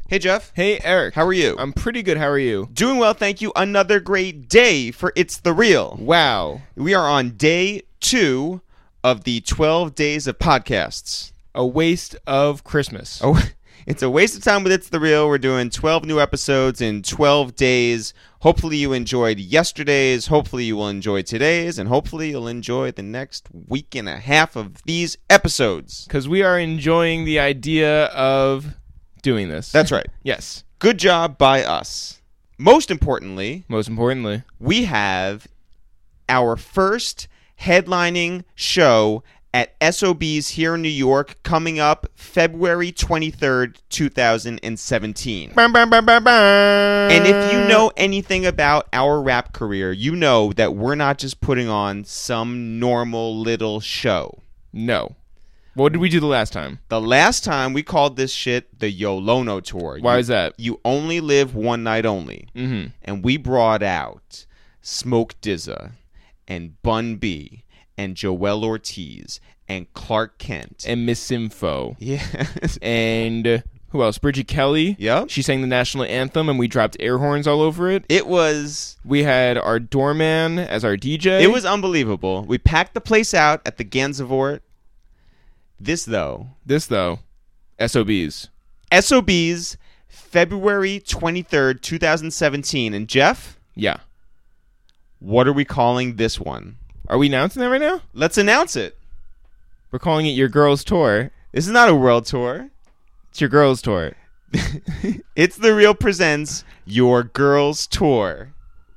Hey, Jeff. Hey, Eric. How are you? I'm pretty good. How are you? Doing well, thank you. Another great day for It's the Real. Wow. We are on day 2 of the 12 days of podcasts. A waste of Christmas. Oh, it's a waste of time with It's the Real. We're doing 12 new episodes in 12 days. Hopefully you enjoyed yesterday's. Hopefully you will enjoy today's. And hopefully you'll enjoy the next week and a half of these episodes. Because we are enjoying the idea of doing this. That's right. Yes. Good job by us. Most importantly, we have our first headlining show at SOB's here in New York coming up February 23rd, 2017. And if you know anything about our rap career, you know that we're not just putting on some normal little show. No. What did we do the last time? The last time we called this shit the Yolono Tour. Why is that? You only live one night only. Mm-hmm. And we brought out Smoke DZA and Bun B and Joel Ortiz and Clark Kent. And Miss Info. Yes. And who else? Bridget Kelly. Yep. She sang the national anthem and we dropped air horns all over it. We had our doorman as our DJ. It was unbelievable. We packed the place out at the Gansevoort. This though, SOBs, February 23rd, 2017. And Jeff? Yeah. What are we calling this one? Are we announcing that right now? Let's announce it. We're calling it Your Girls Tour. This is not a world tour. It's Your Girls Tour. It's the Real presents Your Girls Tour.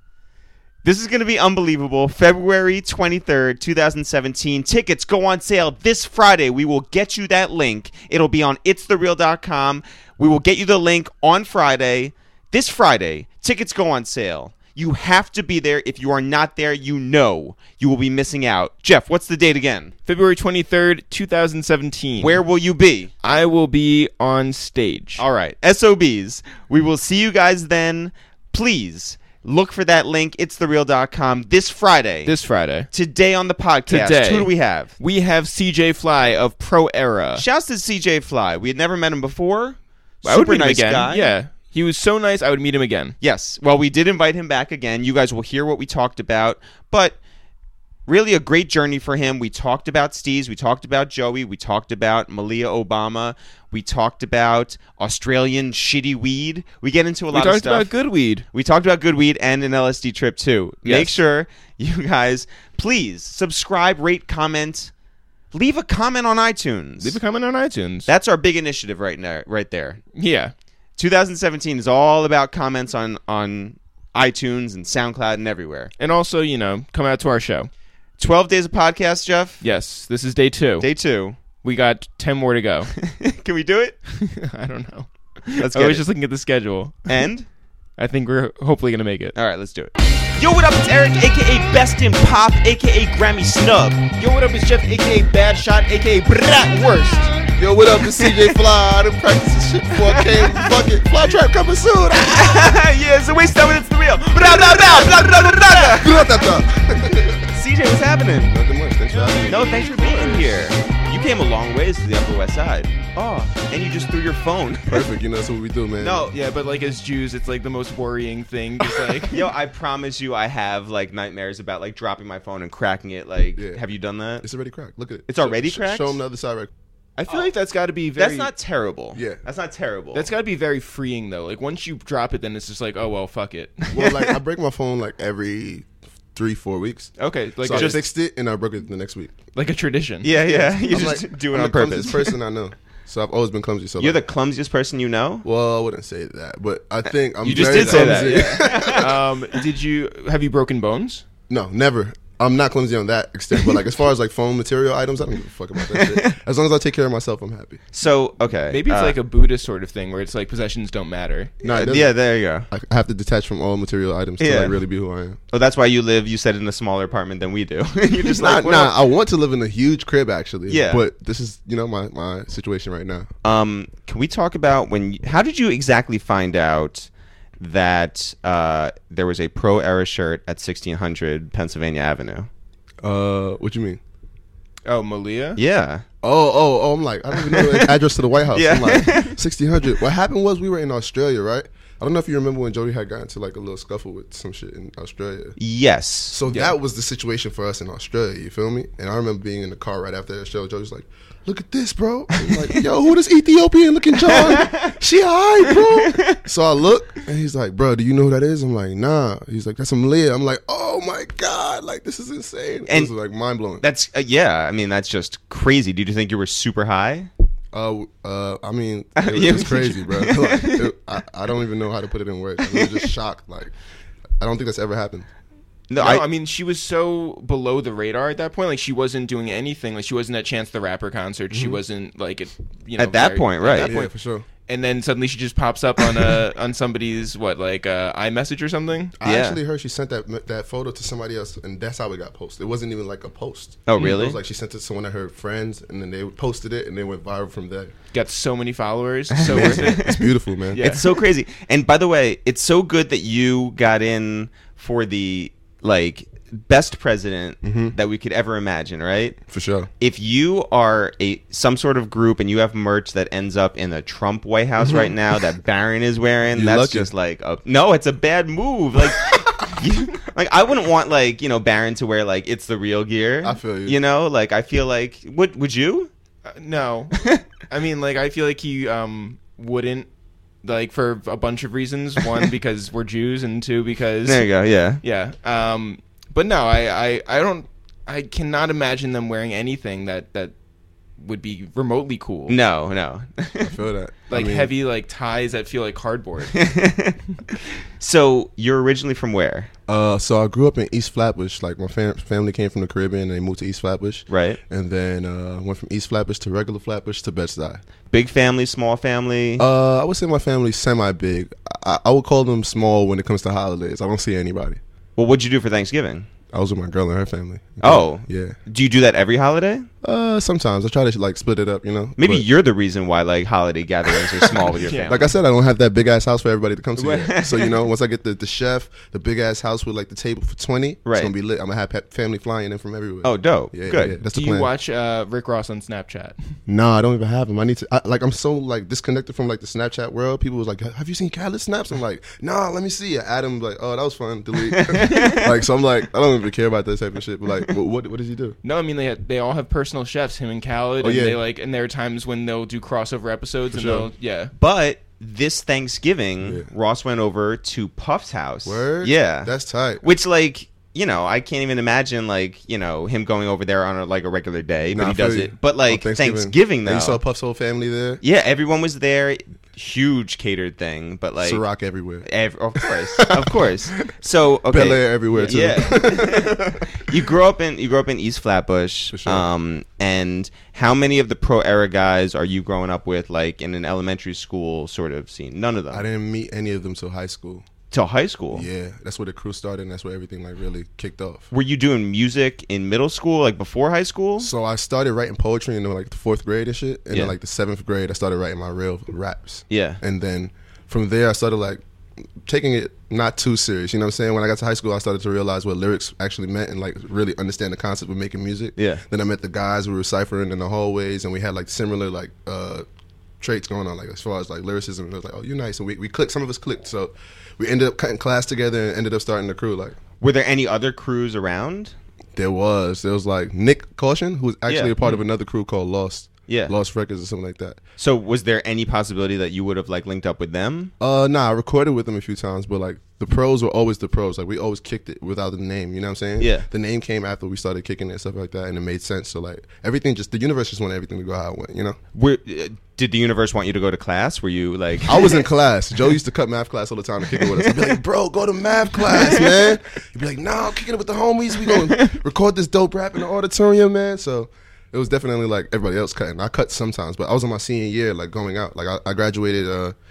This is going to be unbelievable. February 23rd, 2017. Tickets go on sale this Friday. We will get you that link. It'll be on itsthereal.com. We will get you the link on Friday. This Friday, tickets go on sale. You have to be there. If you are not there, you know you will be missing out. Jeff, what's the date again? February 23rd, 2017. Where will you be? I will be on stage. All right. SOBs. We will see you guys then. Please look for that link, itsthereal.com, this Friday. Today on the podcast. Who do we have? We have CJ Fly of Pro Era. Shouts to CJ Fly. We had never met him before. I would meet nice him again. Guy. Yeah. He was so nice, I would meet him again. Yes. Well, we did invite him back again. You guys will hear what we talked about. But really a great journey for him. We talked about Steez. We talked about Joey. We talked about Malia Obama. We talked about Australian shitty weed. We get into a lot of stuff. We talked about good weed. We talked about good weed and an LSD trip, too. Yes. Make sure you guys, please, subscribe, rate, comment. Leave a comment on iTunes. That's our big initiative right there. Yeah. 2017 is all about comments on iTunes and SoundCloud and everywhere. And also, come out to our show. 12 days of podcast, Jeff? Yes, this is day 2. Day 2. We got 10 more to go. Can we do it? I don't know. Let's I get was it. just looking at the schedule. And? I think we're hopefully going to make it. All right, let's do it. Yo, what up? It's Eric, a.k.a. Best in Pop, a.k.a. Grammy Snub. Yo, what up? It's Jeff, a.k.a. Bad Shot, a.k.a. Brat Worst. Yo, what up? It's CJ Fly. I done practiced this shit before I came. Fuck it. Fly Trap coming soon. Yeah, it's a waste of time. It's the Real. Blah, blah, blah, blah, blah, blah, blah. CJ, what's happening? Nothing much. Thanks for having me. No, thanks for being here. You came a long ways to the Upper West Side. Oh, and you just threw your phone. Perfect. That's what we do, man. No. Yeah, but as Jews, it's the most worrying thing. Just Yo, I promise you I have nightmares about dropping my phone and cracking it. Yeah. Have you done that? It's already cracked. Look at it. It's already cracked? Show them the other side right. I feel like that's got to be very... That's not terrible. Yeah. That's not terrible. That's got to be very freeing, though. Once you drop it, then it's just oh, well, fuck it. Well, I break my phone every 3-4 weeks. Okay. So I fixed it and I broke it the next week. Like a tradition. Yeah. You just do it on purpose. I'm the clumsiest person I know. So I've always been clumsy. So You're the clumsiest person you know? Well, I wouldn't say that, but I think I'm You just very did say clumsy. that. Have you broken bones? No, never. I'm not clumsy on that extent, but as far as phone material items, I don't give a fuck about that shit. As long as I take care of myself, I'm happy. So, okay. Maybe it's a Buddhist sort of thing where it's possessions don't matter. No, it doesn't. Yeah, there you go. I have to detach from all material items to really be who I am. Oh, that's why you live, you said, in a smaller apartment than we do. You're just I want to live in a huge crib, actually. Yeah. But this is, my situation right now. Can we talk about how did you exactly find out that there was a Pro Era shirt at 1600 Pennsylvania Avenue? What you mean? Oh, Malia? Yeah. Oh, I'm like, I don't even know the address to the White House. Yeah. I'm like, 1600. What happened was we were in Australia, right? I don't know if you remember when Jody had gotten into like a little scuffle with some shit in Australia. Yes. So that was the situation for us in Australia, you feel me? And I remember being in the car right after that show. Jody's like, look at this, bro. I'm like, yo, who this Ethiopian looking John? She alright, bro. So I look, and he's like, bro, do you know who that is? I'm like, nah. He's like, that's Malia. I'm like, oh my God, like this is insane. And it was like mind blowing. That's I mean, that's just crazy. Did you think you were super high? I mean, it was crazy, bro. Like, I don't even know how to put it in words. I was just shocked. Like, I don't think that's ever happened. No, I mean, she was so below the radar at that point. Like, she wasn't doing anything. Like, she wasn't at Chance the Rapper concert. Mm-hmm. She wasn't like, at that point, right? At that point. Yeah, for sure. And then suddenly she just pops up on on somebody's iMessage or something. I actually heard she sent that photo to somebody else, and that's how it got posted. It wasn't even like a post. Oh, really? It was like she sent it to one of her friends, and then they posted it, and they went viral from there. Got so many followers. So worth it. It's beautiful, man. Yeah. It's so crazy. And by the way, it's so good that you got in for the best president that we could ever imagine, right? For sure. If you are some sort of group and you have merch that ends up in the Trump White House right now that Barron is wearing, You're that's lucky. just no, it's a bad move. Like, I wouldn't want Barron to wear it's the real gear. I feel you. You know, I feel like would you? No, I mean, I feel like he wouldn't. For a bunch of reasons. One, because we're Jews, and two, because There you go. Yeah. yeah. But no, I cannot imagine them wearing anything that would be remotely cool. No. I feel that. Heavy ties that feel like cardboard. So you're originally from where? So I grew up in East Flatbush. Like my family came from the Caribbean, and they moved to East Flatbush. Right. And then went from East Flatbush to regular Flatbush to Bed-Stuy. Big family, small family? I would say my family's semi-big. I would call them small when it comes to holidays. I don't see anybody. Well, what'd you do for Thanksgiving? I was with my girl and her family. Oh. Yeah. Do you do that every holiday? Sometimes I try to split it up, Maybe but, you're the reason why holiday gatherings are small with your family. like I said, I don't have that big ass house for everybody to come to yet. So once I get the chef, the big ass house with the table for 20, right. It's gonna be lit. I'm gonna have family flying in from everywhere. Oh, dope. Yeah, good. Yeah, that's Do the you plan. watch Rick Ross on Snapchat? No, I don't even have him. I need to. I'm so disconnected from the Snapchat world. People was like, "Have you seen Khaled snaps?" I'm like, "Nah, let me see." Adam "Oh, that was fun." Delete. So I'm like, I don't even care about that type of shit. But what does he do? No, I mean they all have personal chefs. Him and Khaled. Oh, and yeah. they and there are times when they'll do crossover episodes. For and sure. they'll But this Thanksgiving, Yeah. Ross went over to Puff's house. Word? Yeah. That's tight. Which I can't even imagine him going over there on a regular day, but Nah, he I feel does you. it. But On Thanksgiving though. And you saw Puff's whole family there. Yeah, everyone was there. Huge catered thing, but Ciroc everywhere. Of course. So okay, Bel Air everywhere too. Yeah. you grew up in East Flatbush. For sure. And how many of the pro era guys are you growing up with, in an elementary school sort of scene? None of them. I didn't meet any of them till high school. Till high school. Yeah, that's where the crew started, and that's where everything really kicked off. Were you doing music in middle school, before high school? So I started writing poetry in the 4th grade and shit, and Yeah. then the 7th grade I started writing my real raps. Yeah. And then from there I started taking it not too serious. You know what I'm saying? When I got to high school, I started to realize what lyrics actually meant and really understand the concept of making music. Yeah. Then I met the guys we were ciphering in the hallways, and we had similar traits going on, as far as lyricism. And it was you're nice, and we clicked. Some of us clicked, so we ended up cutting class together and ended up starting the crew. Were there any other crews around? There was Nick Caution, who was actually Yeah. a part of another crew called Lost. Yeah. Lost Records or something like that. So was there any possibility that you would have linked up with them? Nah, I recorded with them a few times, but the pros were always the pros. We always kicked it without the name. You know what I'm saying? Yeah. The name came after we started kicking it and stuff like that, and it made sense. So everything, the universe just wanted everything to go how it went. You know? Did the universe want you to go to class? Were you I was in class. Joe used to cut math class all the time to kick it with us. I'd be like, "Bro, go to math class, man." He'd be like, "Nah, I'm kicking it with the homies. We gonna record this dope rap in the auditorium, man." So it was definitely everybody else cutting. I cut sometimes, but I was in my senior year, going out. I graduated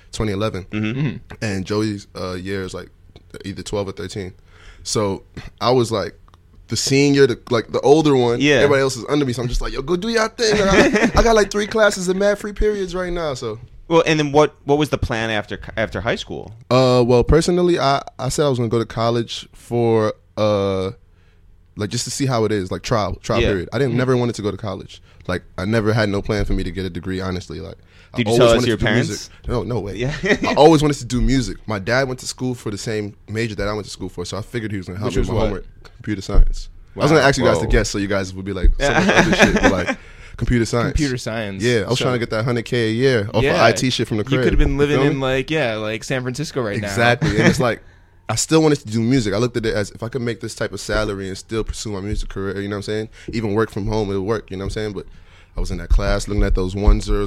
2011, and Joey's year is either 12 or 13. So I was the senior, the older one. Yeah. Everybody else is under me, so I'm just yo, go do your thing. I got 3 classes in math free periods right now, so. Well, and then what was the plan after high school? Well, personally, I said I was going to go to college for like just to see how it is, like trial Yeah. period. I didn't never wanted to go to college. Like I never had no plan for me to get a degree. Honestly, like Did I you tell always that wanted to your do parents? music. No way. Yeah. I always wanted to do music. My dad went to school for the same major that I went to school for, so I figured he was gonna help Which me with was my what? homework, computer science. I was gonna ask you guys to Whoa. guess, so you guys would be like so much other shit, but like computer science. Computer science. Yeah, I was So- trying to get that $100K a year off Yeah. of IT shit from the crib. You could have been living feel me? in like San Francisco right now. Exactly. And it's like I still wanted to do music. I looked at it as if I could make this type of salary and still pursue my music career, you know what I'm saying? Even work from home, it'll work, you know what I'm saying? But I was in that class looking at those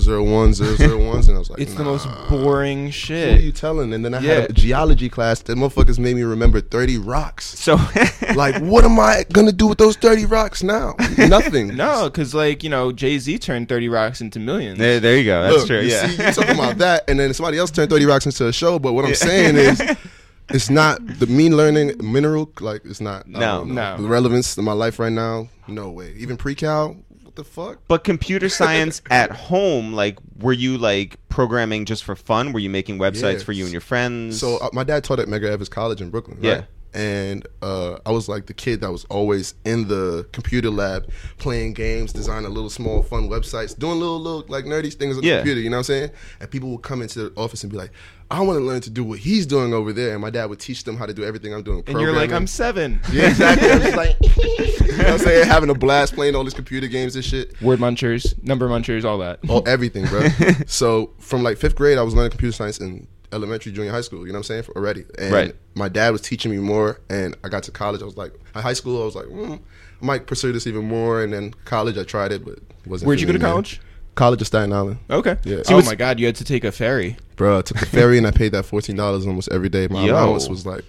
1001001s, and I was like, It's the nah. most boring Who are shit. you telling? And then I Yeah. had a geology class that motherfuckers made me remember 30 rocks. So Like, what am I gonna do with those 30 rocks now? Nothing. No, because Jay-Z turned 30 rocks into millions. there you go. That's Look, true. you Yeah. see, you talking about that, and then somebody else turned 30 rocks into a show. But what I'm saying is, it's not the mean learning mineral. Like, it's not. I No. don't know. No. The relevance in my life right now. No way. Even pre-cal. What the fuck? But computer science at home, like, were you like programming just for fun? Were you making websites Yeah. for you and your friends? So my dad taught at Medgar Evers College in Brooklyn. Yeah. Right? And I was like the kid that was always in the computer lab playing games, designing little small fun websites, doing little like nerdy things on the Yeah. computer, you know what I'm saying? And people would come into the office and be like, I want to learn to do what he's doing over there. And my dad would teach them how to do everything I'm doing. And you're like, programming. I'm 7. Yeah, exactly. I'm just like, you know what I'm saying? Having a blast playing all these computer games and shit. Word munchers, number munchers, all that. All everything, bro. So from like 5th grade, I was learning computer science in elementary, junior high school. You know what I'm saying? Already. And Right. my dad was teaching me more. And I got to college. I was like, in high school, I was like, I might pursue this even more. And then college, I tried it, but it wasn't. Where'd for you go me, to man. college? College of Staten Island. Okay. Yeah. Oh my God, you had to take a ferry. Bro, I took the ferry and I paid that $14 almost every day. My Yo. allowance was like,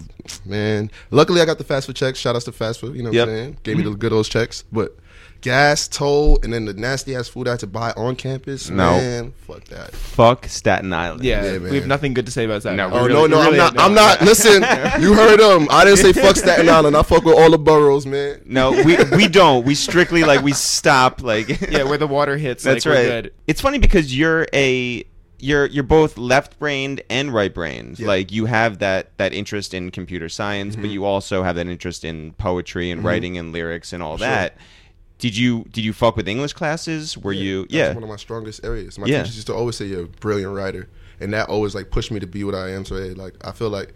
man. Luckily, I got the fast food checks. Shout out to fast food. You know what Yep. I'm saying? Gave me the good old checks. But gas, toll, and then the nasty ass food I had to buy on campus. No. Man, fuck that. Fuck Staten Island. Yeah, Yeah, man. we have nothing good to say about that. No, We we Oh really- no, really I'm don't. not. Listen, you heard him. I didn't say fuck Staten Island. I fuck with all the boroughs, man. No, we don't. We strictly like we stop like. Yeah, where the water hits. That's like, we're right. good. It's funny because you're both left-brained and right-brained. Yeah. Like you have that interest in computer science, but you also have that interest in poetry and writing and lyrics and all Sure. that. Did you fuck with English classes? Were you? That's Yeah. one of my strongest areas. My Yeah. teachers used to always say you're a brilliant writer, and that always like pushed me to be what I am today. Like I feel like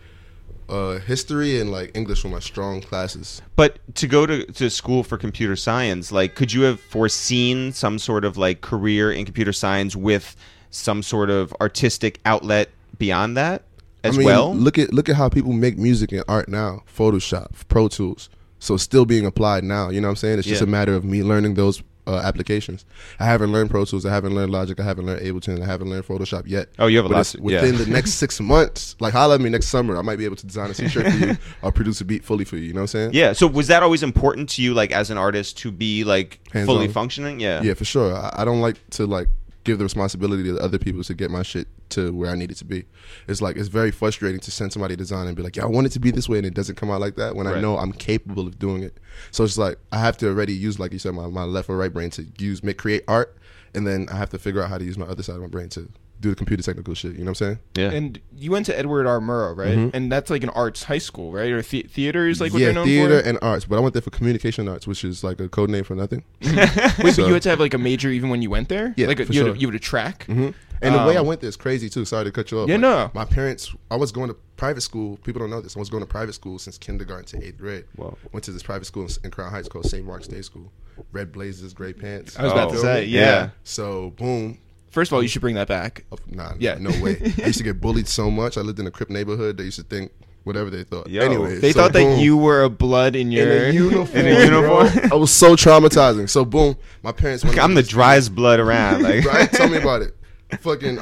history and like English were my strong classes. But to go to school for computer science, like, could you have foreseen some sort of like career in computer science with some sort of artistic outlet beyond that as well? Look at how people make music and art now. Photoshop, Pro Tools. So it's still being applied now. You know what I'm saying? It's just Yeah. a matter of me learning those applications. I haven't learned Pro Tools. I haven't learned Logic. I haven't learned Ableton. I haven't learned Photoshop yet. Oh, you have a But lot it's to- within yeah. the next 6 months. Like holla at me next summer. I might be able to design a t-shirt for you or produce a beat fully for you. You know what I'm saying? Yeah. So was that always important to you, like as an artist, to be like Hands-on. fully functioning? Yeah. Yeah, for sure. I don't like to like give the responsibility to other people to get my shit to where I need it to be. It's like it's very frustrating to send somebody a design and be like, "Yeah, I want it to be this way," and it doesn't come out like that when I Right. know I'm capable of doing it. So it's like I have to already use, like you said, my left or right brain to create art, and then I have to figure out how to use my other side of my brain to do the computer technical shit. You know what I'm saying? Yeah. And you went to Edward R. Murrow, right? Mhm. And that's like an arts high school, right? Or theater is like what yeah, they're known theater for? and arts, but I went there for communication arts, which is like a code name for nothing. Wait, So- but you had to have like a major even when you went there? Yeah, Like for you, sure. you had a track? Mm-hmm. And the way I Um, went there is crazy too. Sorry to cut you off. Yeah, Like, no. My parents, I was going to private school. People don't know this. I was going to private school since kindergarten to 8th grade. Whoa. Went to this private school in Crown Heights called St. Mark's Day School. Red blazers, gray pants. I was about Oh. to Feel say, me? yeah. So boom. First of all, you should bring that back. Nah, Yeah. no way. I used to get bullied so much. I lived in a Crip neighborhood. They used to think whatever they thought. Yo. Anyway, They so thought that boom. you were a blood in your in a uniform. In a uniform? bro. I was so traumatizing. So boom, my parents. wanted I'm me the to- driest blood around. Like, Right? Tell me about it. Fucking,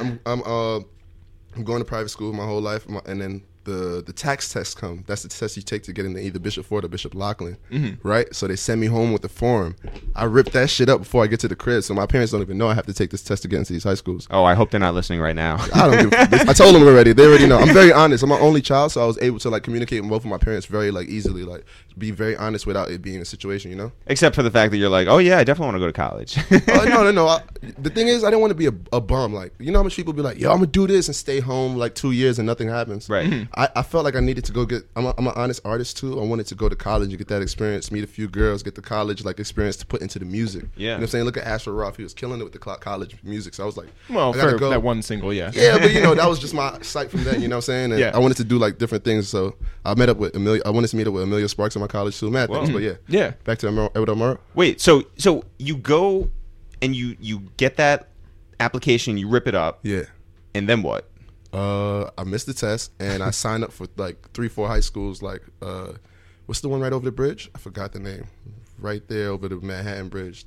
I'm going to private school my whole life, and then the tax test come. That's the test you take to get into either Bishop Ford or Bishop Lachlan, right? So they send me home with the form. I ripped that shit up before I get to the crib, so my parents don't even know I have to take this test to get into these high schools. Oh, I hope they're not listening right now. I don't give. I told them already. They already know. I'm very honest. I'm my only child, so I was able to like communicate with both of my parents very like easily, like be very honest without it being a situation, you know. Except for the fact that you're like, oh yeah, I definitely want to go to college. No. The thing is, I didn't want to be a bum. Like, you know how much people be like, yo, I'm gonna do this and stay home like 2 years and nothing happens. Right. I felt like I needed to go get. I'm an honest artist too. I wanted to go to college and get that experience, meet a few girls, get the college like experience to put into the music. Yeah. You know what I'm saying? Look at Astro Roth. He was killing it with the college music. So I was like, Well, I gotta for go. that one single, yeah. Yeah, but you know, that was just my sight from then, you know what I'm saying? And Yeah. I wanted to do like different things. So I met up with Amelia. I wanted to meet up with Amelia Sparks in my college too. Mad things, but yeah. Yeah. Back to Edward Amaro. Wait, so you go and you get that application, you rip it up, Yeah. and then what? I missed the test and I signed up for like 3-4 high schools. Like, what's the one right over the bridge? I forgot the name. Right there over the Manhattan Bridge.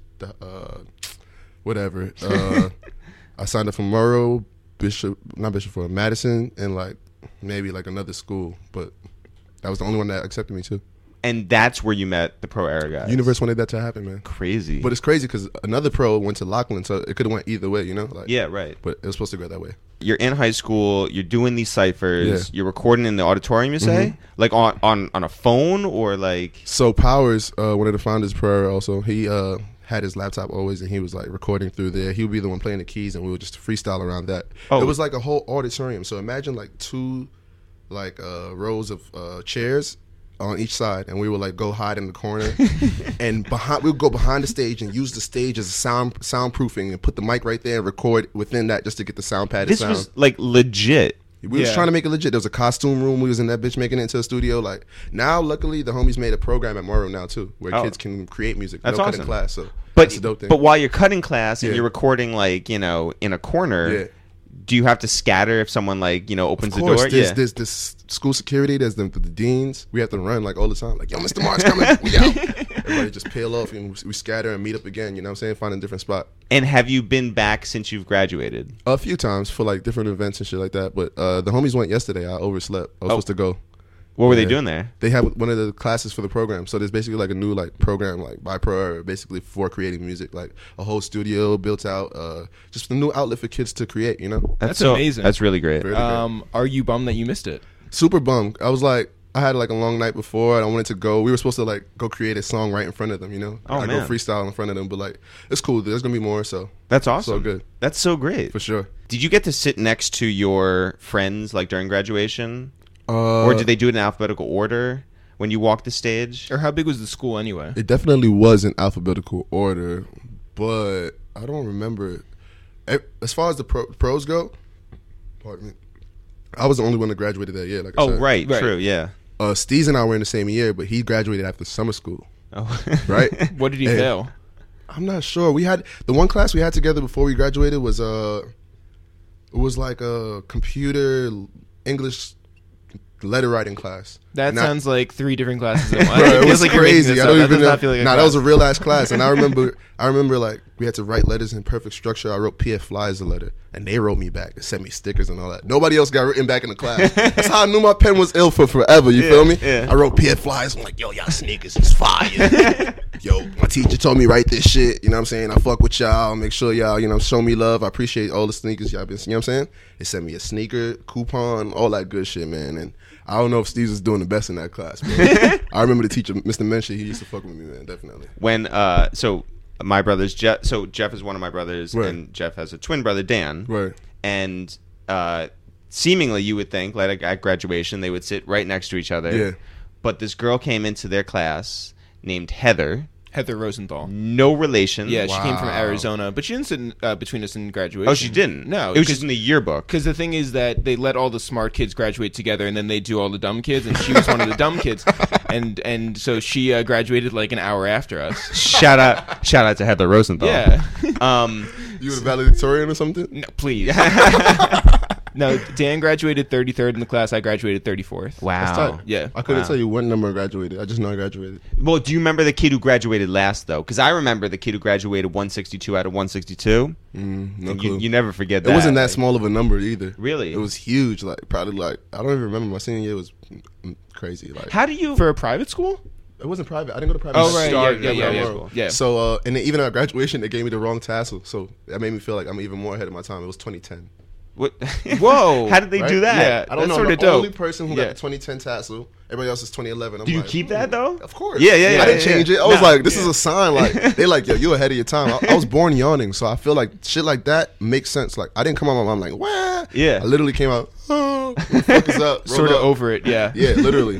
Whatever. I signed up for Monroe, for Madison, and like maybe like another school, but that was the only one that accepted me too. And that's where you met the Pro Era guys. Universe wanted that to happen, man. Crazy. But it's crazy because another pro went to Lachlan, so it could have went either way, you know? Like, yeah, right. But it was supposed to go that way. You're in high school, you're doing these ciphers, Yeah. you're recording in the auditorium, you say? Like on a phone or like... So Powers, one of the founders of Pro also, he had his laptop always, and he was like recording through there. He would be the one playing the keys, and we would just freestyle around that. Oh. It was like a whole auditorium. So imagine like two like rows of chairs on each side, and we would like go hide in the corner, and we would go behind the stage and use the stage as a soundproofing, and put the mic right there and record within that just to get the sound padded This sound. was like legit. We was Yeah. trying to make it legit. There was a costume room. We was in that bitch making it into a studio. Like now, luckily, the homies made a program at Morrow now too, where Oh. kids can create music. That's no cutting awesome. class. So But that's a dope thing. but while you're cutting class and Yeah. you're recording like, you know, in a corner, Yeah. do you have to scatter if someone like, you know, opens Of the course, door? there's this school security. There's the deans. We have to run like all the time. Like, yo, Mr. Mark's coming. We out. Everybody just peel off and we scatter and meet up again. You know what I'm saying? Find a different spot. And have you been back since you've graduated? A few times for like different events and shit like that. But the homies went yesterday. I overslept. I was supposed to go. What were they Yeah. doing there? They have one of the classes for the program. So there's basically like a new like program like by Pro, basically for creating music, like a whole studio built out, just a new outlet for kids to create, you know? That's amazing. That's really great. Really Are you bummed that you missed it? Super bummed. I was like, I had like a long night before and I wanted to go. We were supposed to like go create a song right in front of them, you know? Oh, I man. go freestyle in front of them, but like, it's cool. There's going to be more, so That's awesome. so good. That's so great. For sure. Did you get to sit next to your friends like during graduation? Or did they do it in alphabetical order when you walked the stage? Or how big was the school anyway? It definitely was in alphabetical order, but I don't remember. As far as the pros go, pardon me, I was the only one that graduated that year. Like I Oh, said. right, Right. true, yeah. Steez and I were in the same year, but he graduated after summer school, Oh. right? What did he Hey. fail? I'm not sure. We had the one class we had together before we graduated was it was like a computer English letter writing class. That And I- sounds like 3 different classes in one. Bro, it feels was like you're making crazy. this I up. don't That even does know. not feel like a Nah, that class. was a real ass class, and I remember like we had to write letters in perfect structure. I wrote PF Flies a letter, and they wrote me back and sent me stickers and all that. Nobody else got written back in the class. That's how I knew my pen was ill for forever. You feel me? yeah. I wrote PF Flies. I'm like, yo, y'all sneakers is fire. Yo, my teacher told me write this shit. You know what I'm saying? I fuck with y'all. Make sure y'all, you know, show me love. I appreciate all the sneakers y'all been. You know what I'm saying? They sent me a sneaker coupon, all that good shit, man. And I don't know if Steve was doing the best in that class. But I remember the teacher, Mr. Menchie, he used to fuck with me, man. Definitely. When so my brother's Jeff, so Jeff is one of my brothers, Right. and Jeff has a twin brother, Dan. Right. And seemingly you would think like at graduation they would sit right next to each other. Yeah. But this girl came into their class named Heather. Heather Rosenthal. No relation. Yeah, she came from Wow. Arizona, but she didn't sit between us in graduation. Oh, she didn't. No, it was just in the yearbook. because the thing is that they let all the smart kids graduate together, and then they do all the dumb kids, and she was one of the dumb kids, and so she graduated like an hour after us. Shout out to Heather Rosenthal. Yeah. You were the valedictorian or something? No, please. No, Dan graduated 33rd in the class. I graduated 34th. Wow. Tight. Yeah. I couldn't Wow. tell you what number I graduated. I just know I graduated. Well, do you remember the kid who graduated last though? Because I remember the kid who graduated 162 out of 162. No And clue. you never forget that. It wasn't that Like, small of a number either. Really? It was huge. Like probably like I don't even remember. My senior year was crazy. Like How do you? For a private school? it wasn't private. I didn't go to private. Oh, I right. started Yeah, at yeah, Brown yeah. Royal. Yeah. So and then even at graduation, they gave me the wrong tassel. So that made me feel like I'm even more ahead of my time. It was 2010. What? Whoa. How did they Right? do that? Yeah. I don't That's know. I'm sorta the dope. only person who Yeah. got the 2010 tassel. Everybody else is 2011. I'm Do you like, keep that though? Of course. Yeah. I didn't change it. I was Nah. like, this is a sign. Like they like, yo, you ahead of your time. I was born yawning, so I feel like shit like that makes sense. Like I didn't come out my mom like, wah. Yeah. I literally came out. Oh, what the fuck is up? Sort Roll of up. over it, yeah. Yeah, literally.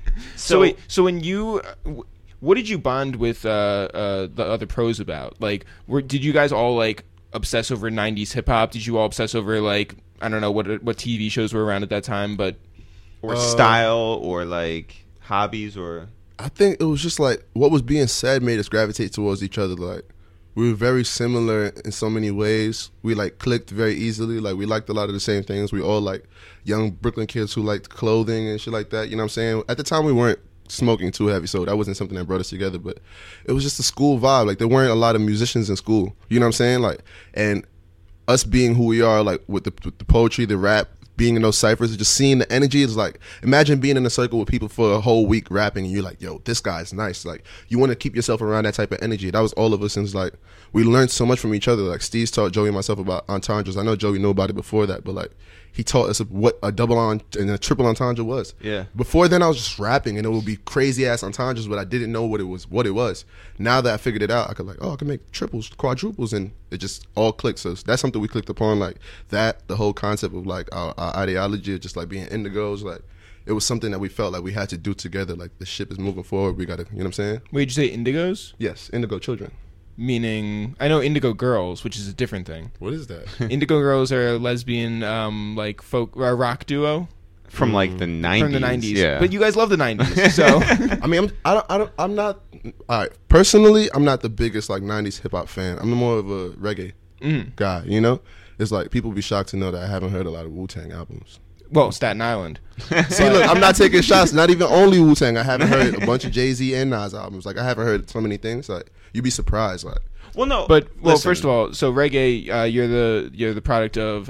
So wait, so when you, what did you bond with the other pros about? Like, did you guys all like obsess over '90s hip hop? Did you all obsess over like I don't know what TV shows were around at that time, but Or style, or like hobbies, or I think it was just like what was being said made us gravitate towards each other. Like we were very similar in so many ways. We like clicked very easily. Like we liked a lot of the same things. We all like young Brooklyn kids who liked clothing and shit like that. You know what I'm saying? At the time we weren't smoking too heavy, so that wasn't something that brought us together. But it was just a school vibe. Like there weren't a lot of musicians in school. You know what I'm saying? Like and us being who we are, like with the poetry, the rap, being in those ciphers, just seeing the energy is like, imagine being in a circle with people for a whole week rapping and you're like, yo, this guy's nice. Like you want to keep yourself around that type of energy. That was all of us, and it's like we learned so much from each other. Like Steve's taught Joey and myself about entendres. I know Joey knew about it before that, but like he taught us what a double and a triple entendre was. Yeah. Before then I was just rapping and it would be crazy ass entendres, but I didn't know what it was. Now that I figured it out, I could I can make triples, quadruples, and it just all clicked. So that's something we clicked upon, like that, the whole concept of like our ideology of just like being indigos, like it was something that we felt like we had to do together. Like the ship is moving forward. We gotta, you know what I'm saying? wait, did you say indigos? Yes, indigo children. Meaning, I know indigo girls, which is a different thing. What is that? Indigo girls are a lesbian, like folk rock duo from like the 90s. from the '90s. Yeah. But you guys love the '90s, so I mean, I'm not. All right, personally, I'm not the biggest like '90s hip hop fan. I'm more of a reggae guy. You know, it's like people be shocked to know that I haven't heard a lot of Wu-Tang albums. well, Staten Island. See, look, I'm not taking shots. Not even only Wu-Tang. I haven't heard a bunch of Jay-Z and Nas albums. Like I haven't heard so many things. Like you'd be surprised. Like well, no. But listen. first of all, so reggae, you're the product of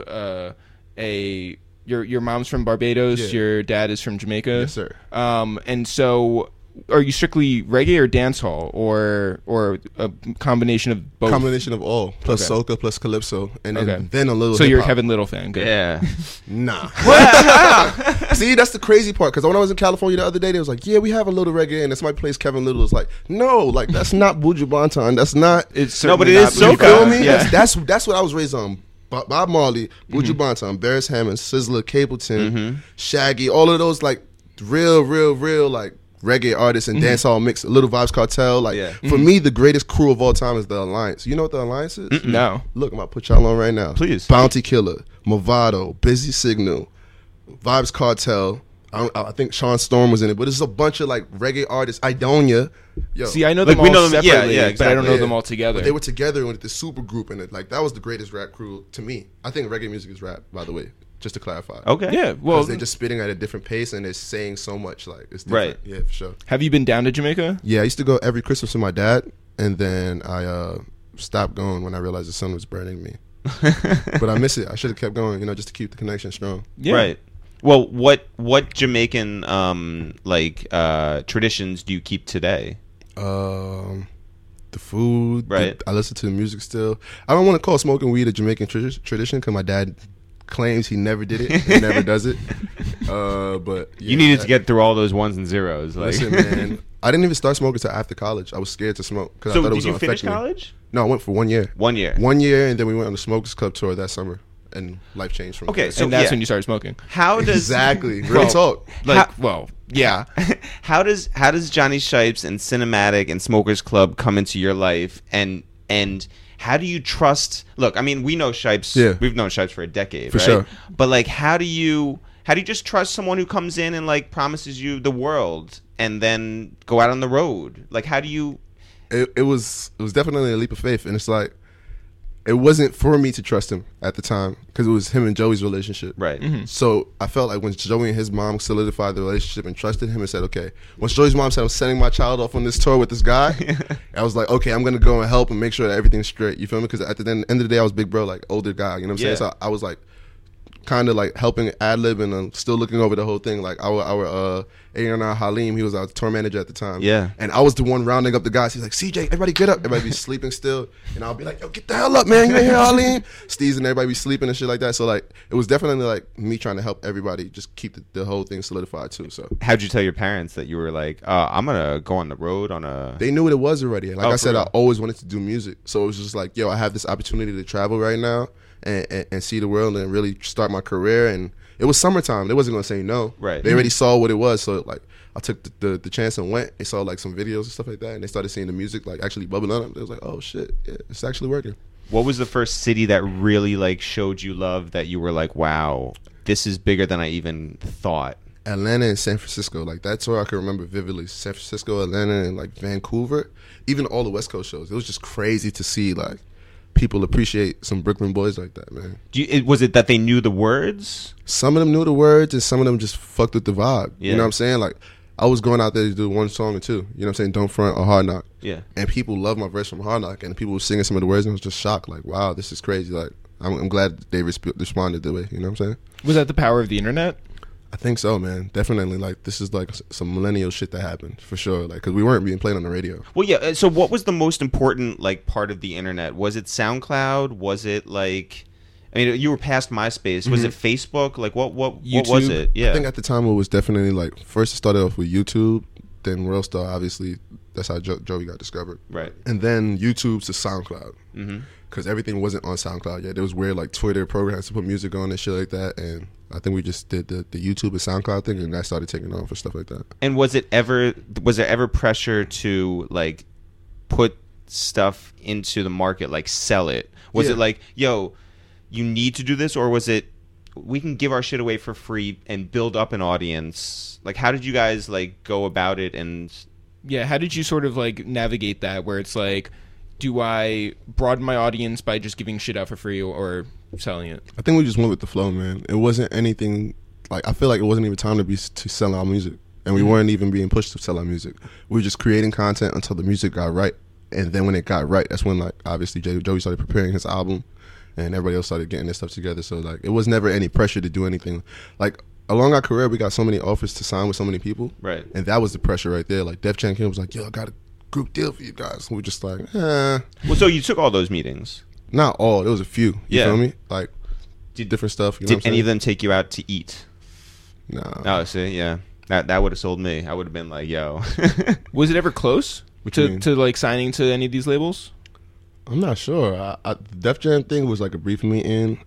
your mom's from Barbados, Yeah. your dad is from Jamaica. Yes, sir. And so are you strictly reggae or dancehall or a combination of both? combination of all plus Okay. soca plus calypso and then, Okay. then a little. So you're a hip-hop. Kevin Little fan. Good. yeah. Nah. See, that's the crazy part. Because when I was in California the other day, they was like, "Yeah, we have a little reggae," and somebody plays Kevin Little. It's like, no, like that's not Buju Banton. That's not. It's No, but certainly it not is Blue You soca. feel me? Yeah. That's what I was raised on. Bob Marley, Buju Banton, Barris Hammond, Sizzler, Capleton, Shaggy, all of those like real like reggae artists and dancehall mix. Little Vibes Cartel. Like Yeah. for me, the greatest crew of all time is the Alliance. You know what the Alliance is? No. Look, I'm about to put y'all on right now. Please. Bounty Killer, Movado, Busy Signal, Vibes Cartel. I think Sean Storm was in it, but it's a bunch of like reggae artists. Idonia, yo, See, I know Like, them we all know them- yeah, separately, yeah, but I exactly. don't know Yeah. them all together. But they were together with the super group, and it like that was the greatest rap crew to me. I think reggae music is rap, by the way, just to clarify. Okay. yeah. Well, Because they're just spitting at a different pace and they're saying so much. Like it's different. Right. Yeah, for sure. have you been down to Jamaica? Yeah, I used to go every Christmas with my dad, and then I stopped going when I realized the sun was burning me. But I miss it. I should have kept going, just to keep the connection strong. Yeah. Right. Well, what Jamaican traditions do you keep today? The food, Right. I listen to the music still. I don't want to call smoking weed a Jamaican tradition because my dad claims he never did it and never does it. But yeah, You needed to get through all those ones and zeros. Like, Listen, man, I didn't even start smoking until after college. I was scared to smoke because I so thought it did was you going to finish affect me. college? No, I went for 1 year. 1 year. 1 year, and then we went on the Smokers Club tour that summer, and life changed from Okay, there. so and that's yeah. when you started smoking. How does Exactly. Real Well, talk. Like, How- well, yeah. how does Johnny Shipes and Cinematic and Smokers Club come into your life, and how do you trust? Look, I mean, we know Shipes. Yeah. We've known Shipes for a decade, For right? sure. But like, how do you just trust someone who comes in and like promises you the world and then go out on the road? Like, how do you? It was definitely a leap of faith, and it's like it wasn't for me to trust him at the time because it was him and Joey's relationship. Right. So I felt like when Joey and his mom solidified the relationship and trusted him and said, okay, once Joey's mom said I'm sending my child off on this tour with this guy, I was like, okay, I'm going to go and help and make sure that everything's straight. You feel me? Because at the end of the day, I was big bro, like older guy. You know what I'm Yeah. saying? So I was like, kind of like helping ad lib and still looking over the whole thing. Like our A&R Halim, he was our tour manager at the time. Yeah. And I was the one rounding up the guys. He's like, CJ, everybody get up. Everybody be sleeping still. And I'll be like, yo, get the hell up, man. You ain't here, Halim. Steve's and everybody be sleeping and shit like that. So like, it was definitely like me trying to help everybody just keep the whole thing solidified too. So How'd you tell your parents that you were like, I'm gonna go on the road on a? they knew what it was already. Like Oh, I for said, I real? always wanted to do music. So it was just like, yo, I have this opportunity to travel right now and see the world and really start my career. And it was summertime. They wasn't gonna say no. Right. They already saw what it was. So like, I took the chance and went. They saw like some videos and stuff like that, and they started seeing the music like actually bubbling up. They was like, oh shit, yeah, it's actually working. What was the first city that really like showed you love that you were like, wow, this is bigger than I even thought? Atlanta and San Francisco, like that's where I can remember vividly. San Francisco, Atlanta, and like Vancouver, even all the West Coast shows. It was just crazy to see like people appreciate some Brooklyn boys like that, man. Was it that they knew the words? Some of them knew the words, and some of them just fucked with the vibe. Yeah. You know what I'm saying? Like I was going out there to do one song or two. You know what I'm saying? Don't Front or Hard Knock. Yeah. And people loved my verse from Hard Knock, and people were singing some of the words, and I was just shocked. Like, wow, this is crazy. Like, I'm glad they responded the way. You know what I'm saying? Was that the power of the internet? I think so, man. Definitely. Like, this is like some millennial shit that happened for sure. Like, because we weren't being played on the radio. Well, yeah. So, what was the most important like part of the internet? Was it SoundCloud? Was it like? I mean, you were past MySpace. Was it Facebook? Like, what was YouTube? it? Yeah. I think at the time it was definitely like first it started off with YouTube, then Worldstar. Obviously, that's how Joey got discovered. Right. And then YouTube to SoundCloud. Mm-hmm. Because everything wasn't on SoundCloud yet. There was weird like Twitter programs to put music on and shit like that. And I think we just did the YouTube and SoundCloud thing, and that started taking off for stuff like that. And was there ever pressure to like put stuff into the market, like sell it? Was Yeah. it like, yo, you need to do this, or was it we can give our shit away for free and build up an audience? Like, how did you guys like go about it? And Yeah, how did you sort of like navigate that where it's like, do I broaden my audience by just giving shit out for free or selling it? I think we just went with the flow, man. It wasn't anything like I feel like it wasn't even time to sell our music, and we weren't even being pushed to sell our music. We were just creating content until the music got right, and then when it got right, that's when like obviously Joey started preparing his album, and everybody else started getting their stuff together. So like it was never any pressure to do anything. Like along our career, we got so many offers to sign with so many people, right. and that was the pressure right there. Like Def Jam King was like, "Yo, I got a group deal for you guys." And we're just like, Well, so you took all those meetings. not all. There was a few. You Yeah. feel me? Like different stuff. You know what I'm Did any of saying? them take you out to eat? Nah. Oh, see, yeah, that would have sold me. I would have been like, yo. Was it ever close What you mean? to like signing to any of these labels? I'm not sure. The Def Jam thing was like a brief meeting.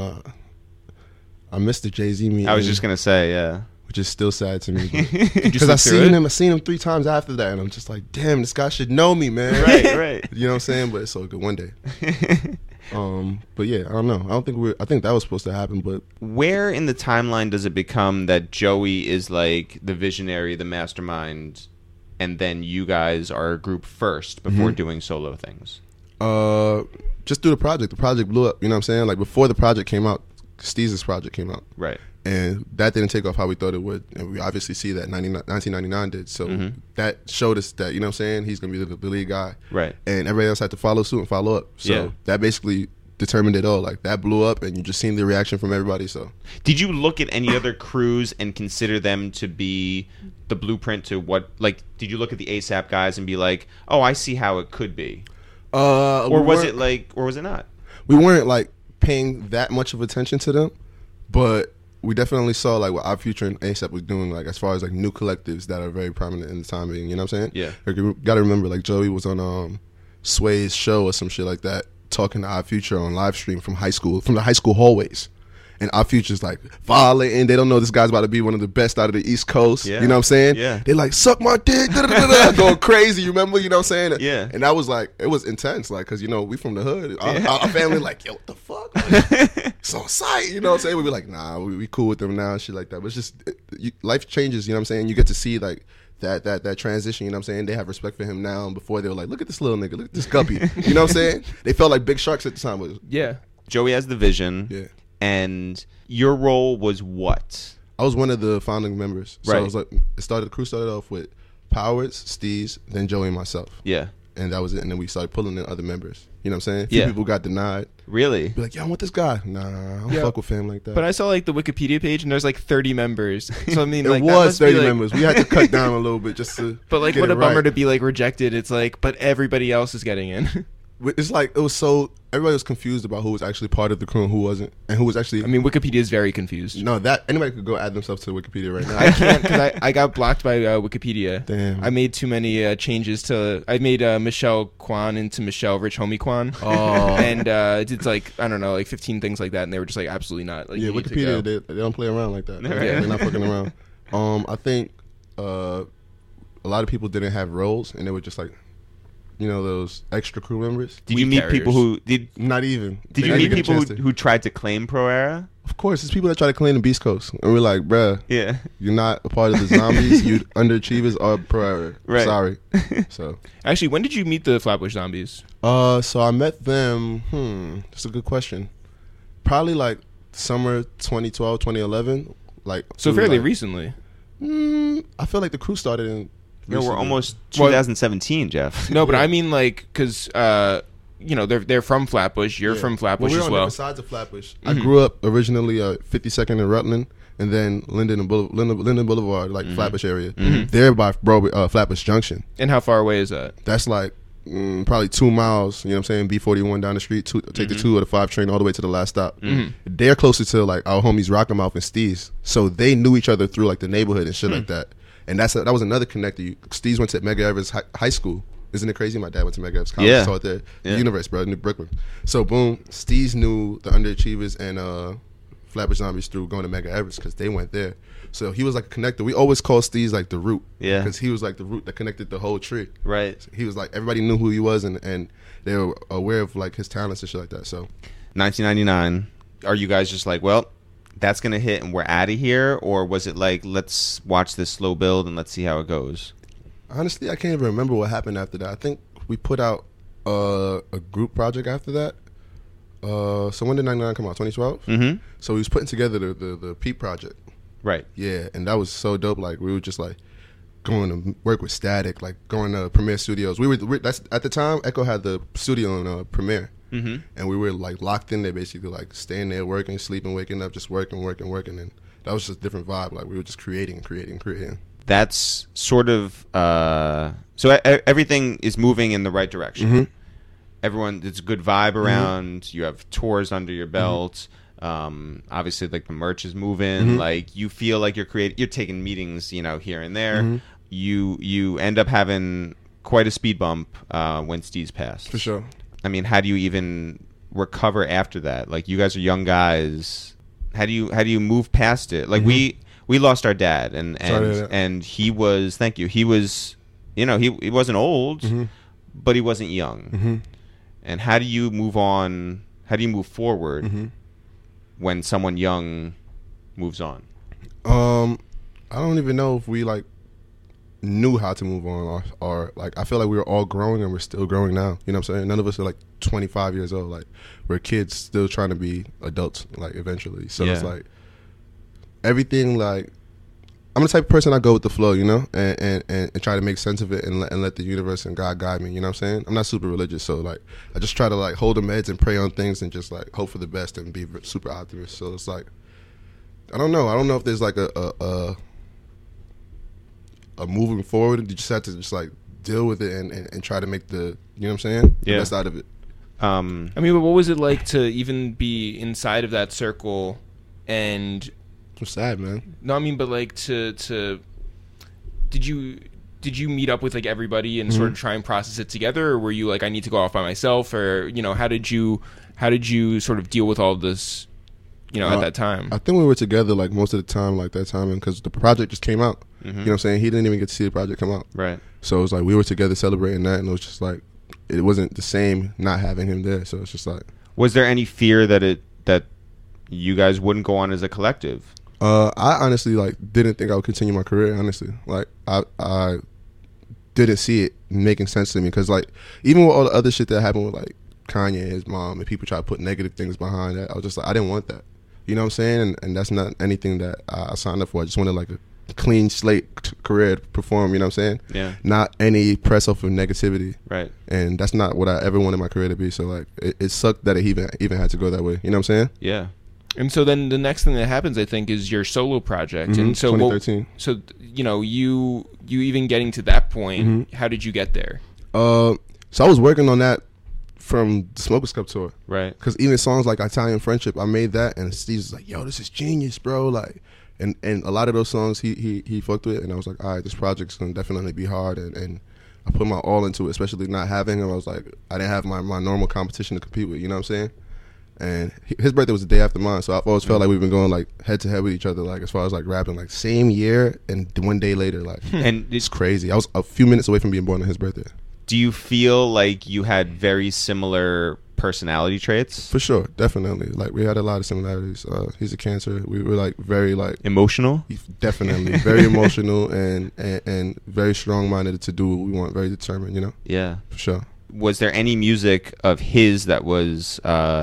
I missed the Jay-Z meeting. I was just gonna say, yeah. which is still sad to me. Did you Because I slip through it? seen him 3 times after that, and I'm just like, damn, this guy should know me, man. Right. You know what I'm saying? But it's all good one day. But yeah, I don't know. I think that was supposed to happen, but Where in the timeline does it become that Joey is like the visionary, the mastermind, and then you guys are a group first before doing solo things? just through the project. The project blew up. You know what I'm saying? Like before the project came out, Steez's project came out. Right. And that didn't take off how we thought it would. And we obviously see that 1999 did. So that showed us that, you know what I'm saying, he's going to be the lead guy. Right. And everybody else had to follow suit and follow up. So Yeah. that basically determined it all. Like that blew up and you just seen the reaction from everybody. So Did you look at any other crews and consider them to be the blueprint to what, like, did you look at the ASAP guys and be like, oh, I see how it could be? Or was it like, or was it not? we weren't like paying that much of attention to them, but we definitely saw like what Our Future and ASAP was doing, like as far as like new collectives that are very prominent in the time being. You know what I'm saying? Yeah. Like, you gotta remember, like Joey was on Sway's show or some shit like that, talking to Our Future on live stream from the high school hallways. And Our Future's like violating. They don't know this guy's about to be one of the best out of the East Coast. Yeah. You know what I'm saying? Yeah. They're like, suck my dick, going crazy. You remember? You know what I'm saying? Yeah. And that was like, it was intense, like, because, you know, we from the hood. Our family like, yo, what the fuck? Like, it's on site. You know what I'm saying? We be like, nah, we cool with them now and shit like that. But it's just, life changes, you know what I'm saying? You get to see, like, that transition, you know what I'm saying? They have respect for him now. And before they were like, look at this little nigga, look at this guppy. You know what I'm saying? They felt like big sharks at the time. But Yeah. Joey has the vision. yeah. And your role was what? I was one of the founding members. So Right. I was like, the crew started off with Powers, Steez, then Joey and myself. Yeah. and that was it. And then we started pulling in other members. You know what I'm saying? A few Yeah. people got denied. Really? Be like, yeah, I want this guy. Nah, I don't Yeah. fuck with him like that. But I saw like the Wikipedia page, and there's like 30 members. So I mean, it like that was must be, 30 like- members. We had to cut down a little bit just to. But like, get what it a bummer right. to be like rejected. It's like, but everybody else is getting in. It's like it was so everybody was confused about who was actually part of the crew and who wasn't, and who was actually. I mean, Wikipedia is very confused. no, that anybody could go add themselves to Wikipedia right now. I can't because I got blocked by Wikipedia. Damn. I made too many changes to. I made Michelle Kwan into Michelle Rich Homie Kwan. Oh. And it's like I don't know, like 15 things like that, and they were just like absolutely not. Like, Yeah, you need to Wikipedia go. they don't play around like that. Yeah. They're not fucking around. I think a lot of people didn't have roles, and they were just like, those extra crew members. Did you Weed meet carriers. people who did? Not even. Did They you didn't meet get a people chance who, to. who tried to claim Pro Era? Of course, it's people that try to claim the Beast Coast, and we're like, bruh, Yeah. you're not a part of the zombies. You underachievers are pro era. Right. Sorry. So, Actually, when did you meet the Flatbush Zombies? so I met them. That's a good question. Probably like summer 2012, 2011. Like So we were fairly like- recently. I feel like the crew started in. No, we're recently. almost Well- 2017, Jeff. No, but I mean like because they're from Flatbush. You're Yeah. from Flatbush we're as on well. different sides of Flatbush. I grew up originally 52nd and Rutland, and then Linden Boulevard, like Flatbush area. There by Flatbush Junction. And how far away is that? That's like probably 2 miles. You know what I'm saying? B41 down the street. Take the 2 or the 5 train all the way to the last stop. They're closer to like our homies Rockamouth and Steez, so they knew each other through like the neighborhood and shit like that. And that was another connector. Steez went to Medgar Evers High School. Isn't it crazy? My dad went to Medgar Evers College. Yeah. Taught there. Yeah. The Universe, bro, in Brooklyn. So boom, Steez knew the underachievers and Flatbush Zombies through going to Medgar Evers because they went there. So he was like a connector. We always called Steez like the root. Yeah. Because he was like the root that connected the whole tree. Right. He was like, everybody knew who he was, and they were aware of like his talents and shit like that. So 1999. Are you guys just like, well, that's gonna hit and we're out of here, or was it like, let's watch this slow build and let's see how it goes? honestly, I can't even remember what happened after that. I think we put out a group project after that. So when did 99 come out? 2012. Mm-hmm. So we was putting together the Peep project. Right. Yeah, and that was so dope. Like we were just like going to work with Static, like going to Premiere Studios. That's at the time Echo had the studio in Premiere, and we were like locked in there, basically like staying there, working, sleeping, waking up, just working, and that was just a different vibe. Like we were just creating. That's sort of everything is moving in the right direction. Everyone, it's a good vibe around. You have tours under your belt. Obviously, like the merch is moving. Like you feel like you're taking meetings, here and there. You end up having quite a speed bump when Steve's passed. For sure. I mean, how do you even recover after that? Like, you guys are young guys. How do you move past it? Like we lost our dad, and he was, thank you. He was, he wasn't old, but he wasn't young. And how do you move on? How do you move forward when someone young moves on? I don't even know if we like knew how to move on or like I feel like we were all growing and we're still growing now. You know what I'm saying? None of us are like 25 years old. Like we're kids still trying to be adults like eventually. So it's like everything like I'm the type of person I go with the flow, and try to make sense of it and let the universe and God guide me. You know what I'm saying? I'm not super religious, so like I just try to like hold the meds and pray on things and just like hope for the best and be super optimist. So it's like I don't know if there's like a moving forward. You just have to just like deal with it and try to make the the best out of it. I mean, but what was it like to even be inside of that circle and? I'm sad, man. No, I mean, but like to did you meet up with like everybody and sort of try and process it together, or were you like I need to go off by myself, or how did you sort of deal with all of this, at that time? I think we were together like most of the time, like that time, because the project just came out. You know what I'm saying? He didn't even get to see the project come out. Right. So it was like we were together celebrating that, and it was just like it wasn't the same not having him there. So it's just like. Was there any fear that you guys wouldn't go on as a collective? I honestly like didn't think I would continue my career. Honestly, like I didn't see it making sense to me because like even with all the other shit that happened with like Kanye and his mom and people try to put negative things behind that, I was just like I didn't want that. You know what I'm saying? And that's not anything that I signed up for. I just wanted like a clean slate career to perform. You know what I'm saying? Yeah. Not any press off of negativity. Right. And that's not what I ever wanted my career to be. So like, it sucked that it even had to go that way. You know what I'm saying? Yeah. And so then the next thing that happens, I think, is your solo project. And so 2013. So you know, you even getting to that point, how did you get there? So I was working on that from the Smokers Cup tour. Right. Because even songs like Italian Friendship, I made that, and Steve's like, yo, this is genius, bro. Like, and a lot of those songs he fucked with, and I was like, all right, this project's gonna definitely be hard, and I put my all into it, especially not having him. I was like, I didn't have my normal competition to compete with, you know what I'm saying? And his birthday was the day after mine, so I've always felt like we've been going like head to head with each other, like as far as like rapping, like same year and 1 day later, like And it's crazy. I was a few minutes away from being born on his birthday. do you feel like you had very similar personality traits? For sure, definitely. Like we had a lot of similarities. He's a Cancer. We were like very like Emotional? definitely very emotional and very strong minded to do what we want. Very determined, you know. Yeah. For sure. Was there any music of his that was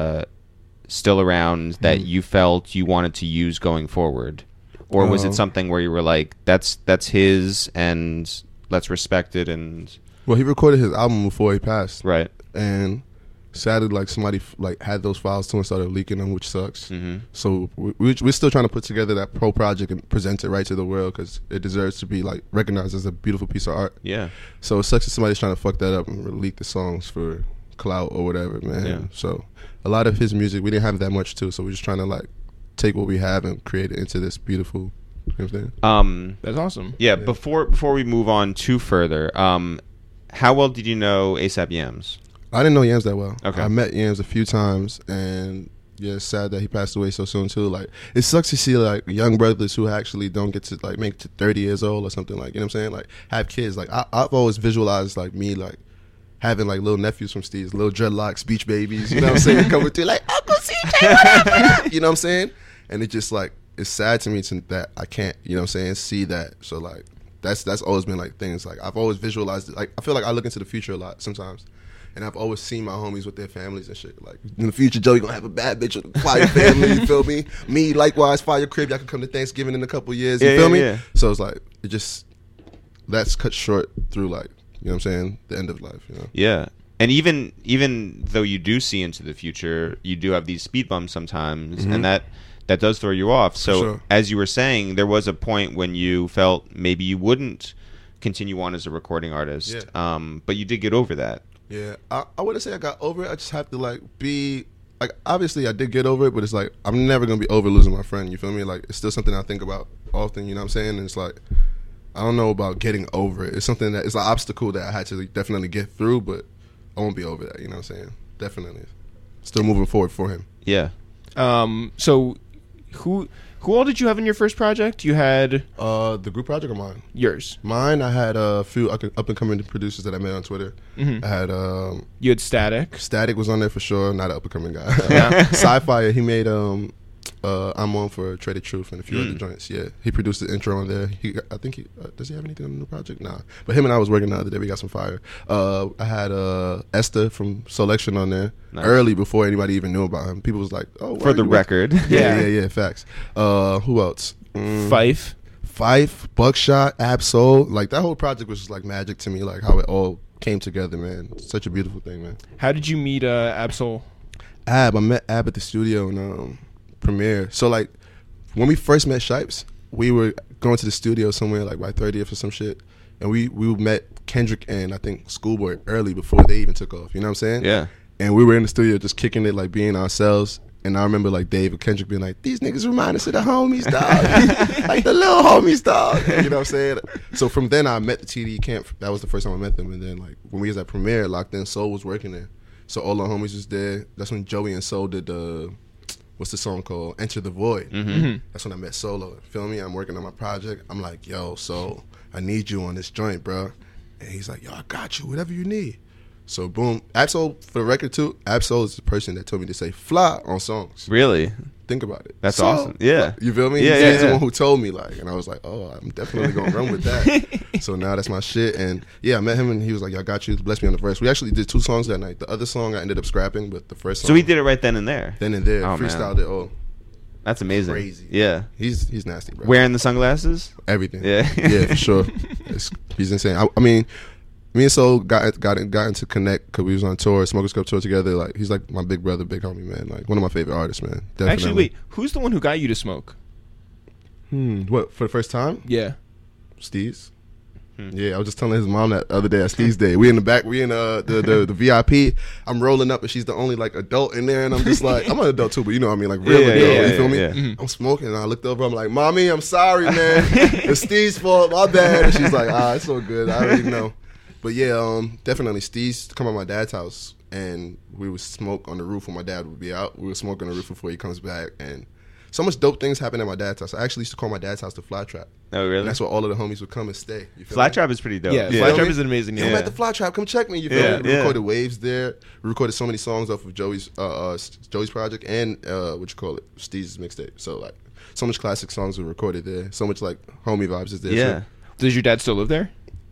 still around that you felt you wanted to use going forward? Or was it something where you were like, that's his and let's respect it? And Well, he recorded his album before he passed. right. And sadly, like somebody like had those files too and started leaking them, which sucks. So we're still trying to put together that pro project and present it right to the world because it deserves to be like recognized as a beautiful piece of art. Yeah. So it sucks that somebody's trying to fuck that up and leak the songs for clout or whatever, man. Yeah. So a lot of his music, we didn't have that much too. So we're just trying to like take what we have and create it into this beautiful. You know what I'm saying? That's awesome. Yeah. Before we move on too further, how well did you know A$AP Yams? I didn't know Yams that well. Okay. I met Yams a few times, and yeah, it's sad that he passed away so soon too. Like, it sucks to see like young brothers who actually don't get to like make it to 30 years old or something, like, you know what I'm saying? Like, have kids. Like, I've always visualized like me like having like little nephews from Steve's, little dreadlocks, beach babies. You know what I'm saying? Coming through like Uncle CJ, what up? You know what I'm saying? And it just like it's sad to me that I can't, you know what I'm saying, see that. So like that's always been like things like I've always visualized it. Like I feel like I look into the future a lot sometimes. And I've always seen my homies with their families and shit. Like, in the future, Joey gonna have a bad bitch with a fire family, you feel me? Me, likewise, fire crib, y'all can come to Thanksgiving in a couple years, you feel me? Yeah. So it's like, it just, that's cut short through like, you know what I'm saying, the end of life, you know? Yeah. And even though you do see into the future, you do have these speed bumps sometimes, and that does throw you off. So, sure. As you were saying, there was a point when you felt maybe you wouldn't continue on as a recording artist, but you did get over that. Yeah, I wouldn't say I got over it. I just have to like be like, obviously I did get over it, but it's like I'm never gonna be over losing my friend. You feel me? Like it's still something I think about often. You know what I'm saying? And it's like I don't know about getting over it. It's something that it's an obstacle that I had to definitely get through, but I won't be over that. You know what I'm saying? Definitely, still moving forward for him. Yeah. So who all did you have in your first project? You had the group project or mine? yours. Mine, I had a few up and coming producers that I met on Twitter. I had You had Static. Static was on there for sure, not an up and coming guy. Yeah. Sci-Fi, he made I'm On for Traded Truth and a few other joints. Yeah, he produced the intro on there. I think he does he have anything on the project? Nah, but him and I was working the other day. We got some fire. I had Esther from Selection on there. Nice. Early before anybody even knew about him. People was like, "Oh, For the record. yeah, facts." Who else? Fife. Buckshot, Ab-Soul. Like that whole project was just like magic to me. Like how it all came together, man. Such a beautiful thing, man. How did you meet Ab-Soul? I met Ab at the studio in Premiere. So like when we first met Shipes, we were going to the studio somewhere like by 30th or some shit, and we met Kendrick and I think Schoolboy early before they even took off. You know what I'm saying? Yeah. And we were in the studio just kicking it, like being ourselves. And I remember like Dave and Kendrick being like, "These niggas remind us of the homies, dog." Like the little homies, dog. You know what I'm saying? So from then I met the TDE camp. That was the first time I met them. And then like when we was at Premiere, Locked In Soul was working there. So all our homies was there. That's when Joey and Soul did what's the song called? Enter the Void. That's when I met Solo. Feel me? I'm working on my project. I'm like, "Yo, Soul, I need you on this joint, bro." And he's like, "Yo, I got you. Whatever you need." So boom, Ab-Soul, for the record too, Ab-Soul is the person that told me to say "fly" on songs. Really? Think about it. That's So, awesome. Yeah. You feel me? Yeah, He's the yeah. one who told me, like, and I was like, "Oh, I'm definitely gonna run with that." So now that's my shit. And yeah, I met him and he was like, "I got you." Bless me on the verse. We actually did 2 songs that night. The other song I ended up scrapping, but the first song. So we did it right then and there. then and there, Oh, freestyled man. it all. That's amazing. Crazy. Yeah. He's nasty, bro. Wearing the sunglasses? Everything. Yeah. Yeah, for sure. He's insane. I mean, me and Soul got into connect because we was on tour, Smokers Club tour together. Like, he's like my big brother, big homie, man. Like, one of my favorite artists, man. Definitely. Actually, wait, who's the one who got you to smoke? What, for the first time? Yeah. Steve's. Yeah, I was just telling his mom that the other day at Steve's Day. We in the back, we in the VIP. I'm rolling up and she's the only like adult in there, and I'm just like, I'm an adult too, but you know what I mean, like real adult. You feel me? Yeah. I'm smoking, and I looked over. I'm like, "Mommy, I'm sorry, man. It's Steve's fault. My bad." And she's like, "It's so good. I already know." But yeah, definitely Steve's to come at my dad's house, and we would smoke on the roof when my dad would be out. We would smoke on the roof before he comes back, and so much dope things happen at my dad's house. I actually used to call my dad's house the Fly Trap. Oh, really? And that's where all of the homies would come and stay. You feel Fly me? Trap is pretty dope. Yeah, You Fly feel Trap me? is an amazing name. Come at the Fly Trap. Come check me. You feel Yeah, me? We yeah. recorded Waves there. We recorded so many songs off of Joey's project and Steve's mixtape. So like, so much classic songs were recorded there. So much like homie vibes is there. Yeah. Does your dad still live there?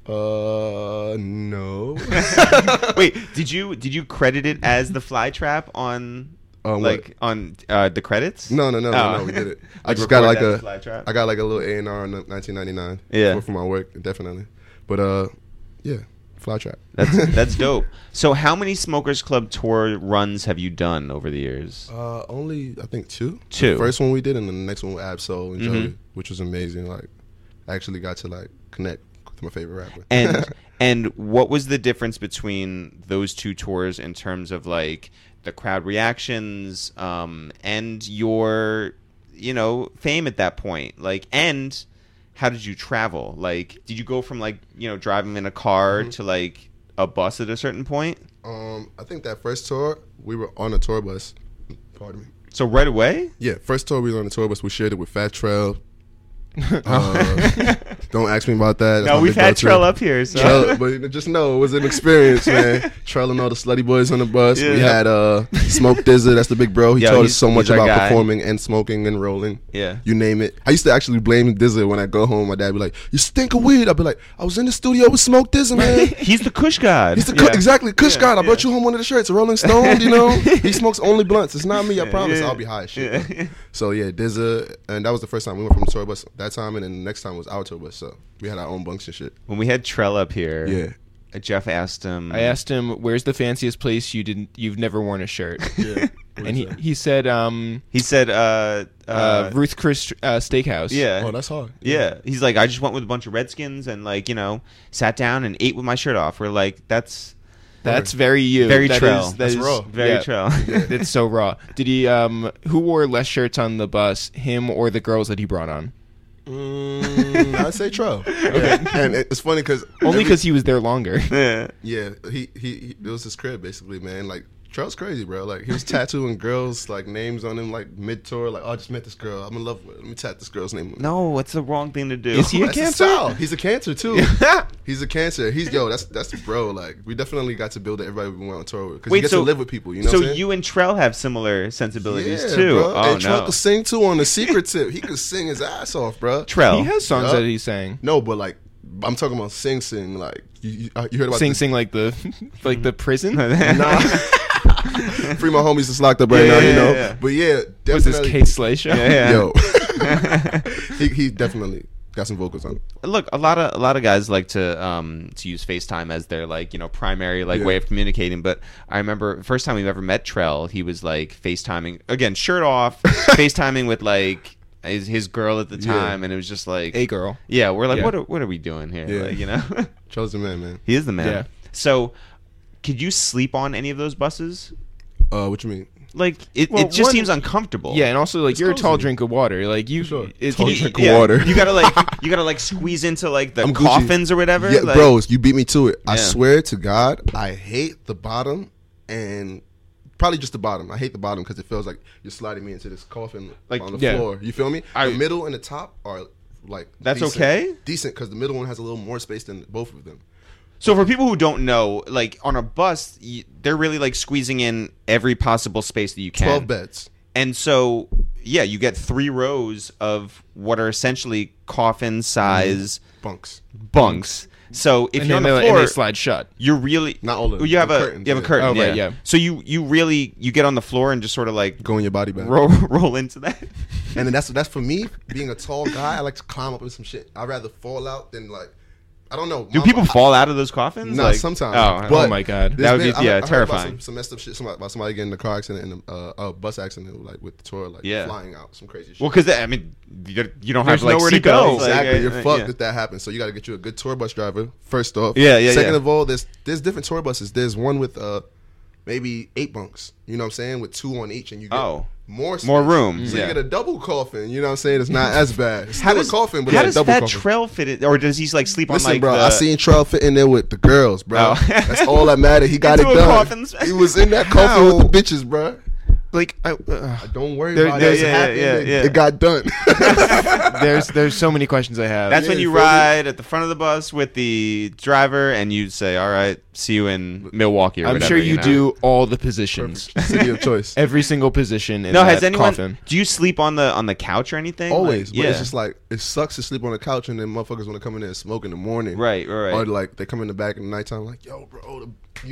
No. Wait, did you credit it as the Fly Trap on What? on the credits? No, Oh. we did it. I Like just got like record that as Fly Trap? I got like a little A&R in 1999. Yeah. for my work, definitely. But yeah, Fly Trap. That's dope. So how many Smokers Club tour runs have you done over the years? Only I think two. Two. The first one we did, and then the next one with Absol and Mhm. Joey, which was amazing. Like, I actually got to like connect with my favorite rapper. And what was the difference between those two tours in terms of like the crowd reactions and your fame at that point? Like, and how did you travel? Like, did you go from like driving in a car to like a bus at a certain point? I think that first tour we were on a tour bus. Pardon me. So right away? Yeah, first tour we were on a tour bus. We shared it with Fat Trell. Don't ask me about that. That's No, my we've big had bro, Trell too. up here. So. Trell, but just know it was an experience, man. Trell and all the slutty boys on the bus. Yeah. We had Smoke Dizza, that's the big bro. He Yo, taught us he's- so much he's our about guy. performing and smoking and rolling. Yeah. You name it. I used to actually blame Dizza when I go home. My dad would be like, "You stink of weed." I'd be like, "I was in the studio with Smoke Dizza, man." He's the Kush God. He's the Yeah. exactly Kush Yeah, God. I yeah. brought you home one of the shirts, a Rolling Stone. He smokes only blunts. It's not me. I promise. yeah. I'll be high as shit. Yeah. So yeah, Dizza, and that was the first time we went from the tour bus that time, and then the next time was our tour bus. So we had our own bunks and shit. When we had Trell up here, Yeah. Jeff asked him. I asked him, "Where's the fanciest place you've never worn a shirt?" Yeah. And he said, He said, Ruth Chris Steakhouse. yeah. Oh, that's hard. Yeah. He's like, I just went with a bunch of Redskins and sat down and ate with my shirt off. We're like, that's That's very you. Very That Trell. is- that That's is- raw. very yeah. Trell. It's so raw. Did he? Who wore less shirts on the bus? Him or the girls that he brought on? I'd say Trell. Okay. And it's funny because Only because he was there longer. Yeah. yeah, he it was his crib basically, man. Like Trell's crazy, bro. Like he was tattooing girls like names on him like mid tour. Like, oh, I just met this girl. I'm in love with her. Let me tat this girl's name. No, it's the wrong thing to do. Is he a That's his Cancer? style. He's a Cancer too. He's a Cancer. That's bro. Like we definitely got to build everybody we went on tour with because you Wait, get so- to live with people. You know. So what I'm saying? you and Trell have similar sensibilities yeah, too. bro. Oh and Trell no, could sing too on the secret tip. He could sing his ass off, bro. Trell. He has songs Yeah. that he sang. No, but like I'm talking about sing. Like you heard about Sing like the like the prison. Nah. Free my homies that's locked up right now, you know. yeah. But yeah, Was this definitely. Case Slay show? Yeah. Yo, he definitely got some vocals on. Look, a lot of guys like to use FaceTime as their primary Yeah. way of communicating. But I remember first time we ever met Trell, he was like FaceTiming again, shirt off, FaceTiming with like his girl at the Yeah. time, and it was just like A girl. yeah, we're like Yeah. what are we doing here? Yeah. Like, Trell's the man. he is the man. Yeah. So, could you sleep on any of those buses? What you mean? Like it Well, just one- seems uncomfortable. Yeah, and also like It's you're a tall cozy. drink of water. Like you, Sure. it's Tall you- drink of Yeah, water. You gotta like squeeze into like the I'm Gucci. coffins or whatever. Yeah, like, bros, you beat me to it. I Yeah. swear to God, I hate the bottom and probably just the bottom. I hate the bottom because it feels like you're sliding me into this coffin Like, on the yeah. floor. You feel me? I- The middle and the top are like That's decent. okay? Decent because the middle one has a little more space than both of them. So for people who don't know, like on a bus, they're really like squeezing in every possible space that you can. 12 beds. And so, yeah, you get 3 rows of what are essentially coffin size Bunks. bunks. So if and you're on then the they, floor, and they slide shut. you're really Not all of them. You have The a curtains, you have a yeah. curtain. Oh, yeah. right, yeah. So you really get on the floor and just sort of like Go in your body bag. roll into that. And then that's for me, being a tall guy, I like to climb up in some shit. I'd rather fall out than like, I don't know. Do people fall out of those coffins? No, Like- sometimes. Oh, But oh my God. That would be- I yeah, heard about terrifying. some messed up shit about somebody getting in a car accident and a bus accident, like with the tour, like Yeah. flying out, some crazy shit. well, because I mean, you don't There's have like nowhere to seat go. belts, like, Exactly, you're fucked yeah. if that happens. So you got to get you a good tour bus driver. First off, Yeah. Second of all, there's different tour buses. There's one with maybe 8 bunks. You know what I'm saying? With 2 on each, and you get more space. More room. So Yeah. you get a double coffin. You know what I'm saying? It's not as bad. It's How still does a coffin, but how it's a does double Fat coffin. Trail fit it, or does he like sleep Listen, on like bro, the? I seen Trell fit in there with the girls, bro. Oh. That's all that mattered. He got Into it a done. coffin. He was in that coffin with the bitches, bro. Like, Don't worry There- about there- it. It yeah, happened. yeah, It- yeah. It got done. there's so many questions I have. That's Yeah, when you you feel me? ride at the front of the bus with the driver, and you say, "All right, see you in Milwaukee." Or I'm whatever, sure you know? do all the positions, City of choice. every single position in No, that has anyone? coffin. Do you sleep on the couch or anything? Always, Like, but yeah. it's just like it sucks to sleep on the couch and then motherfuckers want to come in there and smoke in the morning, right. Or like they come in the back in the nighttime, like, yo, bro,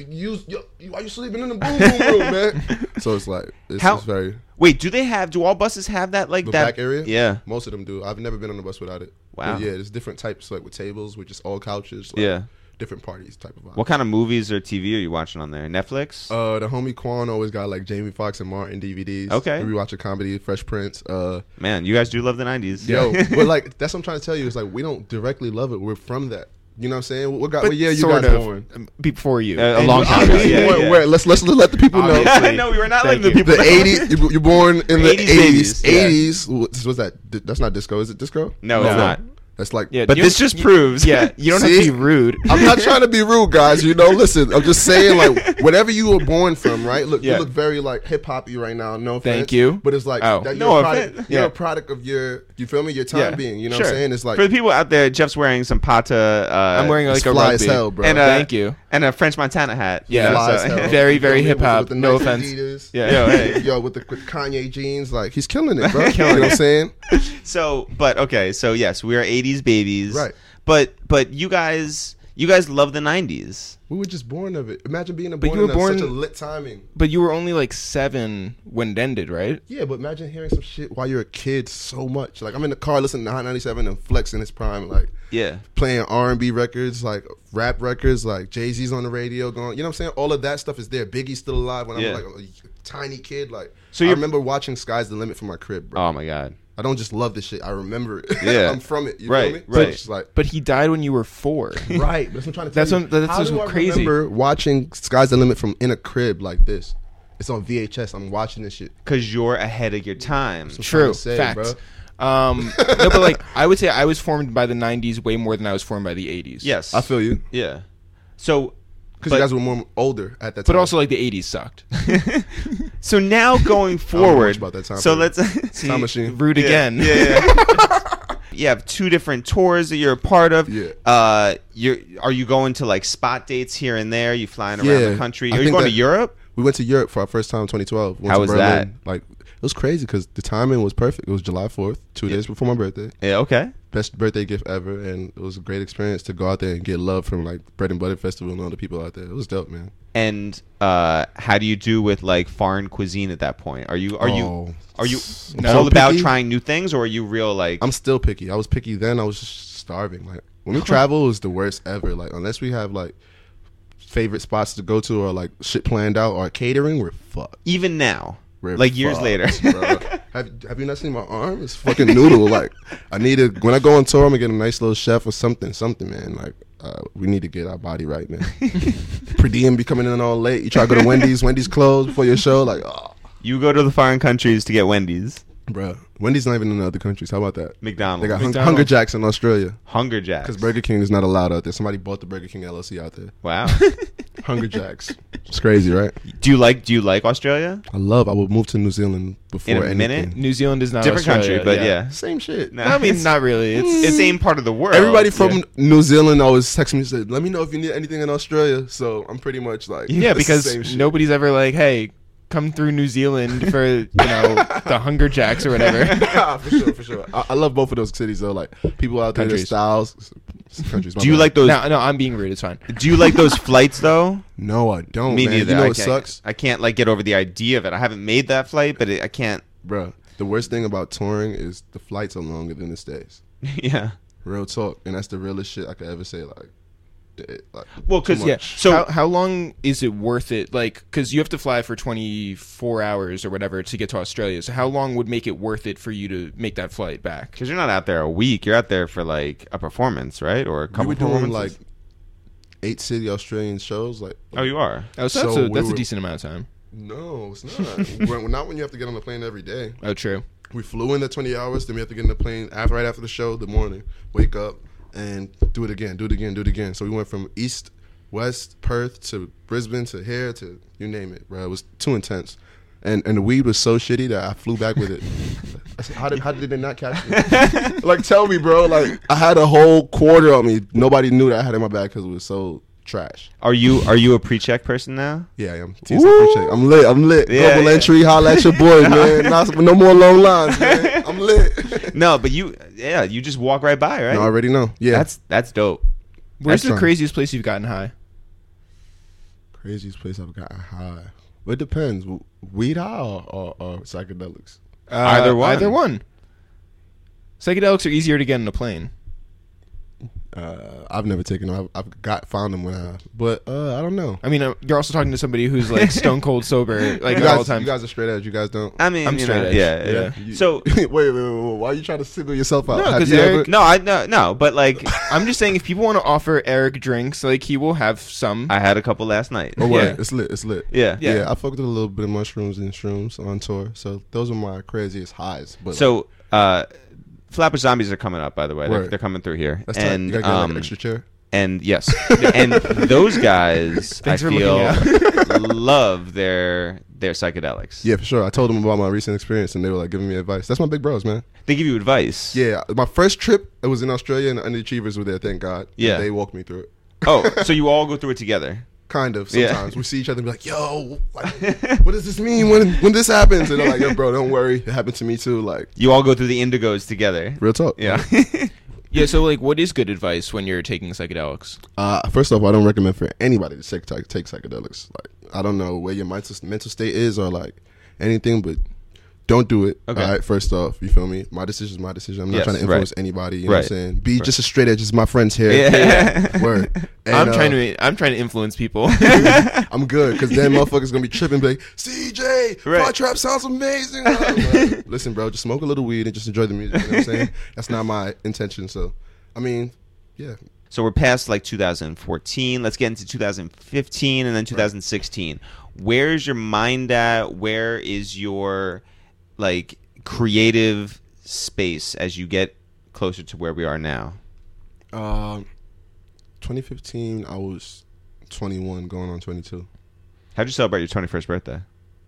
why you sleeping in the boom boom room, man? So it's like it's very Wait, do all buses have that like the that back area. Yeah. Most of them do. I've never been on a bus without it. Wow. But yeah, there's different types, like with tables, with just all couches. Like, Yeah. different parties type of vibe. What kind of movies or TV are you watching on there? Netflix? The homie Quan always got like Jamie Foxx and Martin DVDs. Okay. We watch a comedy, Fresh Prince. Man, you guys do love the 90s. Yo, but like that's what I'm trying to tell you. Is like we don't directly love it. We're from that. You know what I'm saying? What year you sort guys of, born? before you. A And long time ago. Yeah, Wait, yeah. wait, let's let the people know. Obviously. No, we were not Thank letting the you. people The know. 80s. You're born in the 80s babies, 80s. 80s. What's that? That's not disco. Is it disco? No, it's No. not. That's like. Yeah, But you this don't- just proves. Yeah, you don't have See? to be rude. I'm not trying to be rude, guys. You know, listen. I'm just saying, like, whatever you were born from, right? Look, Yeah. you look very like hip hoppy right now. No offense. Thank you. But it's like Oh. that No you're, a product, offense. you're Yeah. a product of your. You feel me? Your time Yeah. being. You know Sure. what I'm saying? It's like For the people out there, Jeff's wearing some pata. I'm wearing it's like a fly rugby. as hell, bro. and Thank you. and a French Montana hat. Yeah. Fly as so- hell. Very, You feel very me? With hip-hop. the No nice offense. Adidas. Yeah. Yo, hey. Yo, with Kanye jeans, like he's killing it, bro. You know what I'm saying? So, but okay, so yes, we are 80s babies. Right. But you guys love the 90s. We were just born of it. Imagine being But born you were in born- such a lit timing. But you were only like 7 when it ended, right? Yeah, but imagine hearing some shit while you're a kid so much. Like I'm in the car listening to Hot 97 and Flex in his prime, like Yeah. playing R&B records, like rap records, like Jay-Z's on the radio going. You know what I'm saying? All of that stuff is there. Biggie's still alive when Yeah. I was like a tiny kid. Like So I you're- remember watching Sky's the Limit from my crib, bro. Oh my God. I don't just love this shit. I remember it. Yeah. I'm from it. You Right, feel me? right. So it's just like But he died when you were 4. right. That's what I'm trying to tell That's you. what- that's How just do I crazy. remember watching Sky's the Limit from in a crib like this. It's on VHS. I'm watching this shit. Because you're ahead of your time. What I'm True. trying to say, Facts. bro. No, but like I would say I was formed by the 90s way more than I was formed by the 80s. Yes. I feel you. Yeah. So, Because But- you guys were more older at that time. But also like the 80s sucked. so now going much forward. about that time so period. let's Time machine. Rude again. Yeah. You have 2 different tours that you're a part of. Yeah. Are you going to like spot dates here and there? You flying around Yeah. the country? I Are you think going to that- Europe? We went to Europe for our first time in 2012. Went How to was Berlin. Like it was crazy because the timing was perfect. It was July 4th, 2 days before my birthday. Yeah. Okay. Best birthday gift ever, and it was a great experience to go out there and get love from like Bread and Butter Festival and all the people out there. It was dope, man. And how do you do with like foreign cuisine at that point? Are you Oh. all So about picky. trying new things, or are you real like? I'm still picky. I was picky then. I was just starving. Like when we travel, it was the worst ever. Like unless we have like favorite spots to go to or like shit planned out or catering, we're fucked. Even now, We're like years fucked, later. bro. Have you not seen my arm? It's fucking noodle. Like I need to when I go on tour, I'm gonna get a nice little chef or something, man. Like we need to get our body right, man. Per diem be coming in all late. You try to go to Wendy's closed before your show. Like, oh, You go to the foreign countries to get Wendy's, bro. Wendy's not even in other countries. How about that? McDonald's, They got McDonald's. Hunger Jacks in Australia Hunger Jacks. because Burger King is not allowed out there. Somebody bought the Burger King LLC out there. Wow. Hunger Jacks. It's crazy, right? Do you like Australia? I would move to New Zealand before In a anything. minute? New Zealand is not Different Australia, country, but yeah. Same shit. No, I mean, it's- not really. It's the same part of the world. Everybody from Yeah. New Zealand always text me and said, "Let me know if you need anything in Australia." So I'm pretty much like, Yeah, it's the because same shit. nobody's ever like, hey, come through New Zealand for the Hunger Jacks or whatever. for sure. I love both of those cities though. Like people out there, their Countries. styles, countries. my Do you bad. like those? No, I'm being rude. It's fine. Do you like those flights though? No, I don't. Me man. neither. You know I what can't, sucks, I can't like get over the idea of it. I haven't made that flight, but I can't. bro? The worst thing about touring is the flights are longer than the stays. Yeah. Real talk, and that's the realest shit I could ever say. Well, because too yeah. much. So how long is it worth it? Like, because you have to fly for 24 hours or whatever to get to Australia. So how long would make it worth it for you to make that flight back? because you're not out there a week, you're out there for like a performance, right, or a We couple were doing performances. like 8 city Australian shows. Like, Oh, you are. Oh, so So that's we a were- decent amount of time. no, it's not. Not when you have to get on the plane every day. Oh, true. We flew in the 20 hours, then we have to get in the plane right after the show, the morning, wake up, and do it again. So we went from East, West, Perth to Brisbane to here to you name it, bro. It was too intense. And the weed was so shitty that I flew back with it. I said, how did they not catch me? Like, tell me, bro. Like, I had a whole quarter on me. Nobody knew that I had it in my bag because it was so trash. Are you a pre-check person now? Yeah, I am. Appreciate. I'm lit. Yeah, Global yeah. entry, holla at your boy, man. No more long lines, man. I'm lit. No, but you just walk right by, right? No, I already know. Yeah. That's dope. Where's That's the fine. craziest place you've gotten high? Craziest place I've gotten high. Well, it depends. Weed high or psychedelics? Either one. Either one. Psychedelics are easier to get in a plane. I've never taken them. I've found them when but I don't know. I mean, you're also talking to somebody who's like stone cold sober, like You all the guys, time. you guys are straight edge. You guys don't. I mean, I'm you straight know, edge. yeah. You- So wait. Why are you trying to single yourself out? No, Have 'cause you Eric- ever- no, but like I'm just saying, if people want to offer Eric drinks, like he will have some. I had a couple last night. Oh, Yeah. wait, it's lit. Yeah. Yeah. Yeah, I fucked with a little bit of mushrooms and shrooms on tour. So those are my craziest highs. But So Flapper Zombies are coming up, by the way. Word. They're coming through here. that's tight. And You gotta get like an extra chair. and yes, and those guys, I Thanks for feel, looking love their psychedelics. Yeah, for sure. I told them about my recent experience, and they were like giving me advice. That's my big bros, man. They give you advice. Yeah, my first trip, it was in Australia, and the Underachievers were there. Thank God. Yeah. And they walked me through it. Oh, so you all go through it together. Kind of. Yeah. Sometimes we see each other and be like, "Yo, like, what does this mean when this happens?" And they're like, "Yo, bro, don't worry. It happened to me too." Like, You all go through the indigos together. real talk. Yeah. Yeah, so like, what is good advice when you're taking psychedelics? First off, I don't recommend for anybody to take psychedelics. Like, I don't know where your mental state is or like anything, but don't do it. Okay. All right. First off, you feel me? My decision is my decision. I'm not Yes, trying to influence right. anybody. You know Right. what I'm saying? Be just as straight edge as my friends here. Yeah. Word. And, I'm trying to influence people. I'm good because then motherfuckers gonna be tripping, be like, CJ, Right. Fly Trap sounds amazing. I'm like, listen, bro, just smoke a little weed and just enjoy the music. You know what I'm saying? That's not my intention. So, I mean, yeah. So we're past like 2014. Let's get into 2015 and then 2016. Where's your mind at? Where is your like creative space as you get closer to where we are now? 2015, I was 21, going on 22. How'd you celebrate your 21st birthday?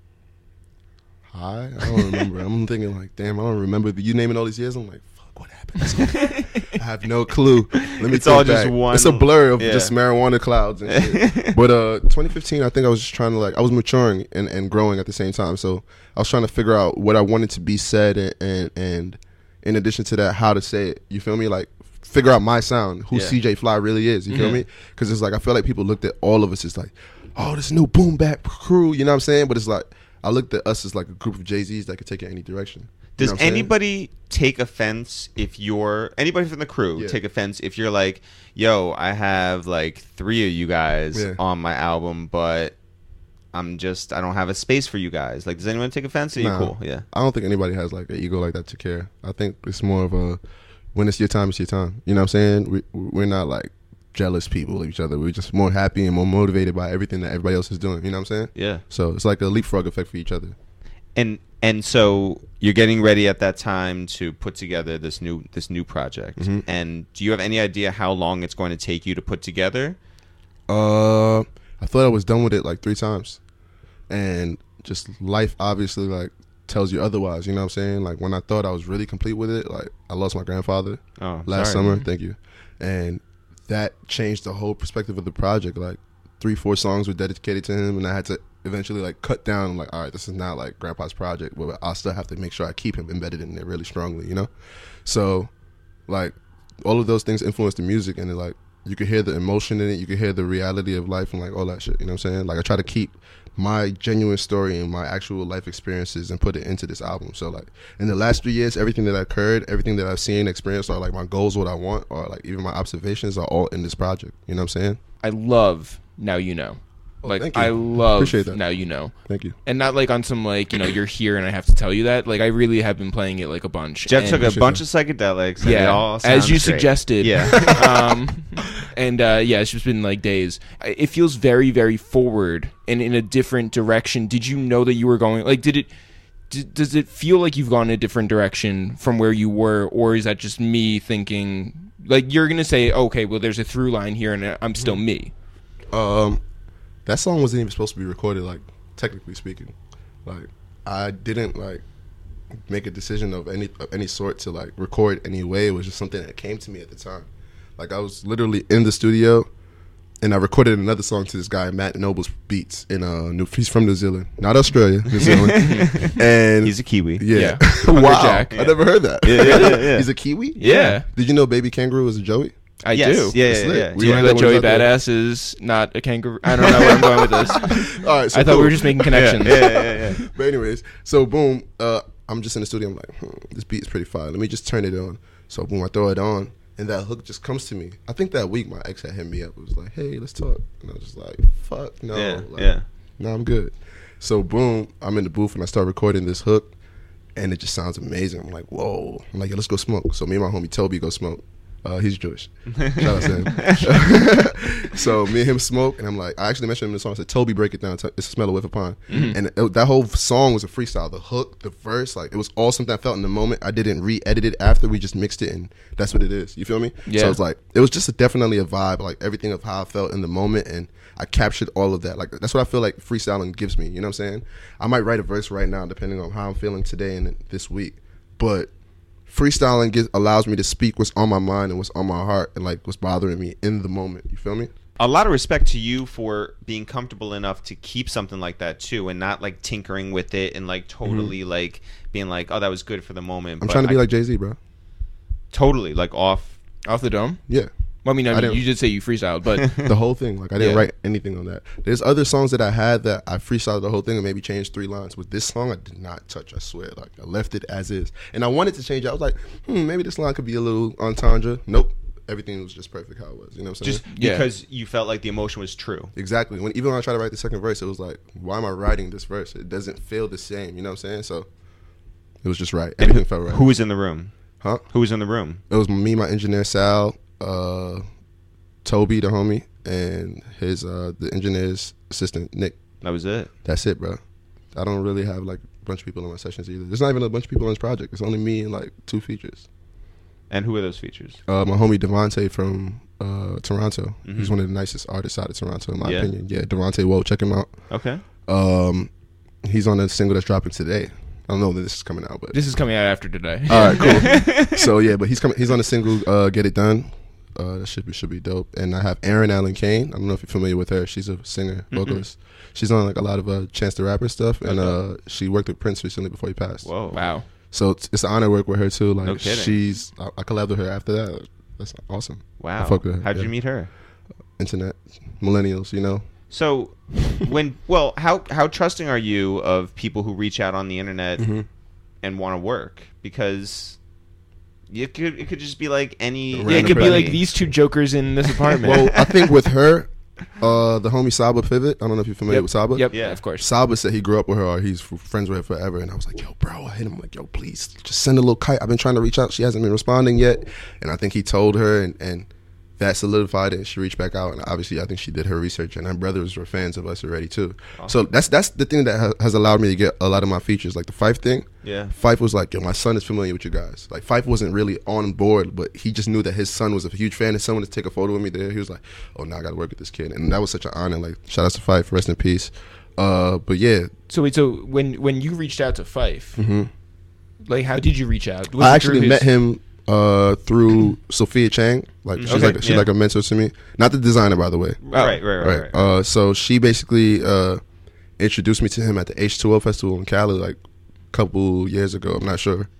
Hi, I don't remember. I'm thinking like, damn, I don't remember. You naming all these years, I'm like, fuck, what happened? I have no clue. Let me It's all think just back. one- It's a blur of yeah. just marijuana clouds and shit. But 2015, I think I was just trying to like, I was maturing and growing at the same time. So I was trying to figure out what I wanted to be said and in addition to that, how to say it. You feel me? Like figure out my sound, who Yeah. CJ Fly really is. You feel Mhm. me? Because it's like I feel like people looked at all of us as like, oh, this new boom bap crew. You know what I'm saying? But it's like I looked at us as like a group of Jay-Z's that could take it any direction. You Does know what I'm saying? anybody take offense if you're anybody from the crew Yeah. take offense if you're like, yo, I have like 3 of you guys Yeah. on my album, but I don't have a space for you guys. Like, does anyone take offense? Or are you Nah. cool? Yeah. I don't think anybody has like an ego like that to care. I think it's more of a when it's your time, it's your time. You know what I'm saying? We're not like jealous people of each other. We're just more happy and more motivated by everything that everybody else is doing. You know what I'm saying? Yeah. So it's like a leapfrog effect for each other. And so you're getting ready at that time to put together this new project. Mhm. And do you have any idea how long it's going to take you to put together? I thought I was done with it like 3 times, and just life obviously like tells you otherwise. You know what I'm saying? Like when I thought I was really complete with it, like I lost my grandfather Oh, last sorry. summer. Thank you. And that changed the whole perspective of the project. Like 3-4 songs were dedicated to him, and I had to eventually like cut down. Like, all right, this is not like Grandpa's project, but I'll still have to make sure I keep him embedded in there really strongly. You know, so like all of those things influence the music, and it, like you could hear the emotion in it, you could hear the reality of life and like all that shit. You know what I'm saying? Like I try to keep my genuine story and my actual life experiences and put it into this album. So like in the last 3 years, everything that occurred, everything that I've seen, experienced, or like my goals, what I want, or like even my observations are all in this project. You know what I'm saying? I love Now You Know. Oh, Like thank you. I love Appreciate that. Now You Know. Thank you. And not like on some like, you're here and I have to tell you that. Like I really have been playing it like a bunch. Jeff And- took a Appreciate bunch that. of psychedelics. And yeah, it all as sounds you great. suggested. Yeah. And it's just been like days. It feels very, very forward and in a different direction. Did you know that you were going? Like, does it feel like you've gone in a different direction from where you were, or is that just me thinking? Like you're gonna say, okay, well, there's a through line here, and I'm still me. That song wasn't even supposed to be recorded, like technically speaking. Like I didn't like make a decision of any sort to like record anyway. It was just something that came to me at the time. Like I was literally in the studio and I recorded another song to this guy, Matt Noble's Beats he's from New Zealand, not Australia, New Zealand. And He's a Kiwi. yeah. Hungry Wow. Jack. I never heard that. Yeah. He's a Kiwi? Yeah. Did you know Baby Kangaroo is a Joey? I Yes. do. Yeah, It's yeah, lit. yeah. We Do you know learned that when I Joey was out there. Badass is not a kangaroo? I don't know where I'm going with this. All right, so I thought we cool. were just making connections. Yeah. But anyways, so boom, I'm just in the studio. I'm like, this beat is pretty fire. Let me just turn it on. So boom, I throw it on, and that hook just comes to me. I think that week my ex had hit me up. It was like, hey, let's talk. And I was just like, fuck no. Yeah, Like, yeah. no, I'm good. So boom, I'm in the booth and I start recording this hook, and it just sounds amazing. I'm like, whoa. I'm like, yeah, let's go smoke. So me and my homie Toby go smoke. He's Jewish. Shout out to him. So me and him smoke, and I'm like, I actually mentioned him in the song. I said, Toby, break it down. It's a smell of whiff upon. And that whole song was a freestyle. The hook, the verse, like it was all something I felt in the moment. I didn't re-edit it after. We just mixed it, and that's what it is. You feel me? Yeah. So it's like it was just definitely a vibe, like everything of how I felt in the moment, and I captured all of that. Like that's what I feel like freestyling gives me. You know what I'm saying? I might write a verse right now, depending on how I'm feeling today and this week, but freestyling allows me to speak what's on my mind and what's on my heart and like what's bothering me in the moment. You feel me? A lot of respect to you for being comfortable enough to keep something like that too, and not like tinkering with it and like totally like being like, oh, that was good for the moment. I'm but trying to be like Jay-Z, bro. totally like off. Off the dome? Yeah. Well, I mean, didn't- you did say you freestyled, but The whole thing. Like I didn't Yeah. write anything on that. There's other songs that I had that I freestyled the whole thing and maybe changed 3 lines. With this song, I did not touch. I swear. Like I left it as is. And I wanted to change it. I was like, maybe this line could be a little entendre. Nope. Everything was just perfect how it was. You know what I'm saying? Just Yeah. because you felt like the emotion was true. Exactly. Even when I tried to write the second verse, it was like, why am I writing this verse? It doesn't feel the same. You know what I'm saying? So it was just right. Everything felt right. Who was in the room? Huh? Who was in the room? It was me, my engineer Sal, Toby, the homie, and his the engineer's assistant Nick. That was it. That's it, bro. I don't really have like a bunch of people in my sessions either. There's not even a bunch of people on this project. It's only me and like 2 features. And who are those features? My homie Devontae from Toronto. Mhm. He's one of the nicest artists out of Toronto, in my Yeah. opinion. Yeah, Devontae Woe, check him out. Okay. He's on a single that's dropping today. I don't know that this is coming out, but this is coming out after today. all right, cool. So yeah, but he's on a single, Get It Done. That should be dope. And I have Erin Allen Kane. I don't know if you're familiar with her. She's a singer, vocalist. She's on like a lot of Chance the Rapper stuff, and she worked with Prince recently before he passed. Whoa. Wow. So it's an honor to work with her too. Like No kidding. I collabed with her after that. That's awesome. Wow. I fuck with her. How'd yeah. you meet her? Internet, millennials, you know. So, how trusting are you of people who reach out on the internet and want to work? Because it could just be like any. Yeah, Yeah, it could be anybody. like these 2 jokers in this apartment. Well, I think with her, the homie Saba Pivot. I don't know if you're familiar Yep. with Saba. Yep. Yeah. Of course. Saba said he grew up with her, or he's friends with her forever. And I was like, yo, bro, I hit him like, yo, please just send a little kite. I've been trying to reach out. She hasn't been responding yet. And I think he told her, and that solidified it. And she reached back out. And obviously, I think she did her research. And her brothers were fans of us already, too. So that's the thing that has allowed me to get a lot of my features. Like the Fife thing. Yeah. Fife was like, yo, my son is familiar with you guys. Like Fife wasn't really on board, but he just knew that his son was a huge fan. And someone to take a photo with me there, he was like, oh, now I got to work with this kid. And that was such an honor. Like, shout out to Fife, rest in peace. But yeah, So wait, so when you reached out to Fife, like how did you reach out? Was I it actually through met his- him through Sophia Chang. Like she's Okay, she's yeah. like a mentor to me. Not the designer, by the way. Right. So she basically introduced me to him at the H2O festival in Cali like a couple years ago. I'm not sure.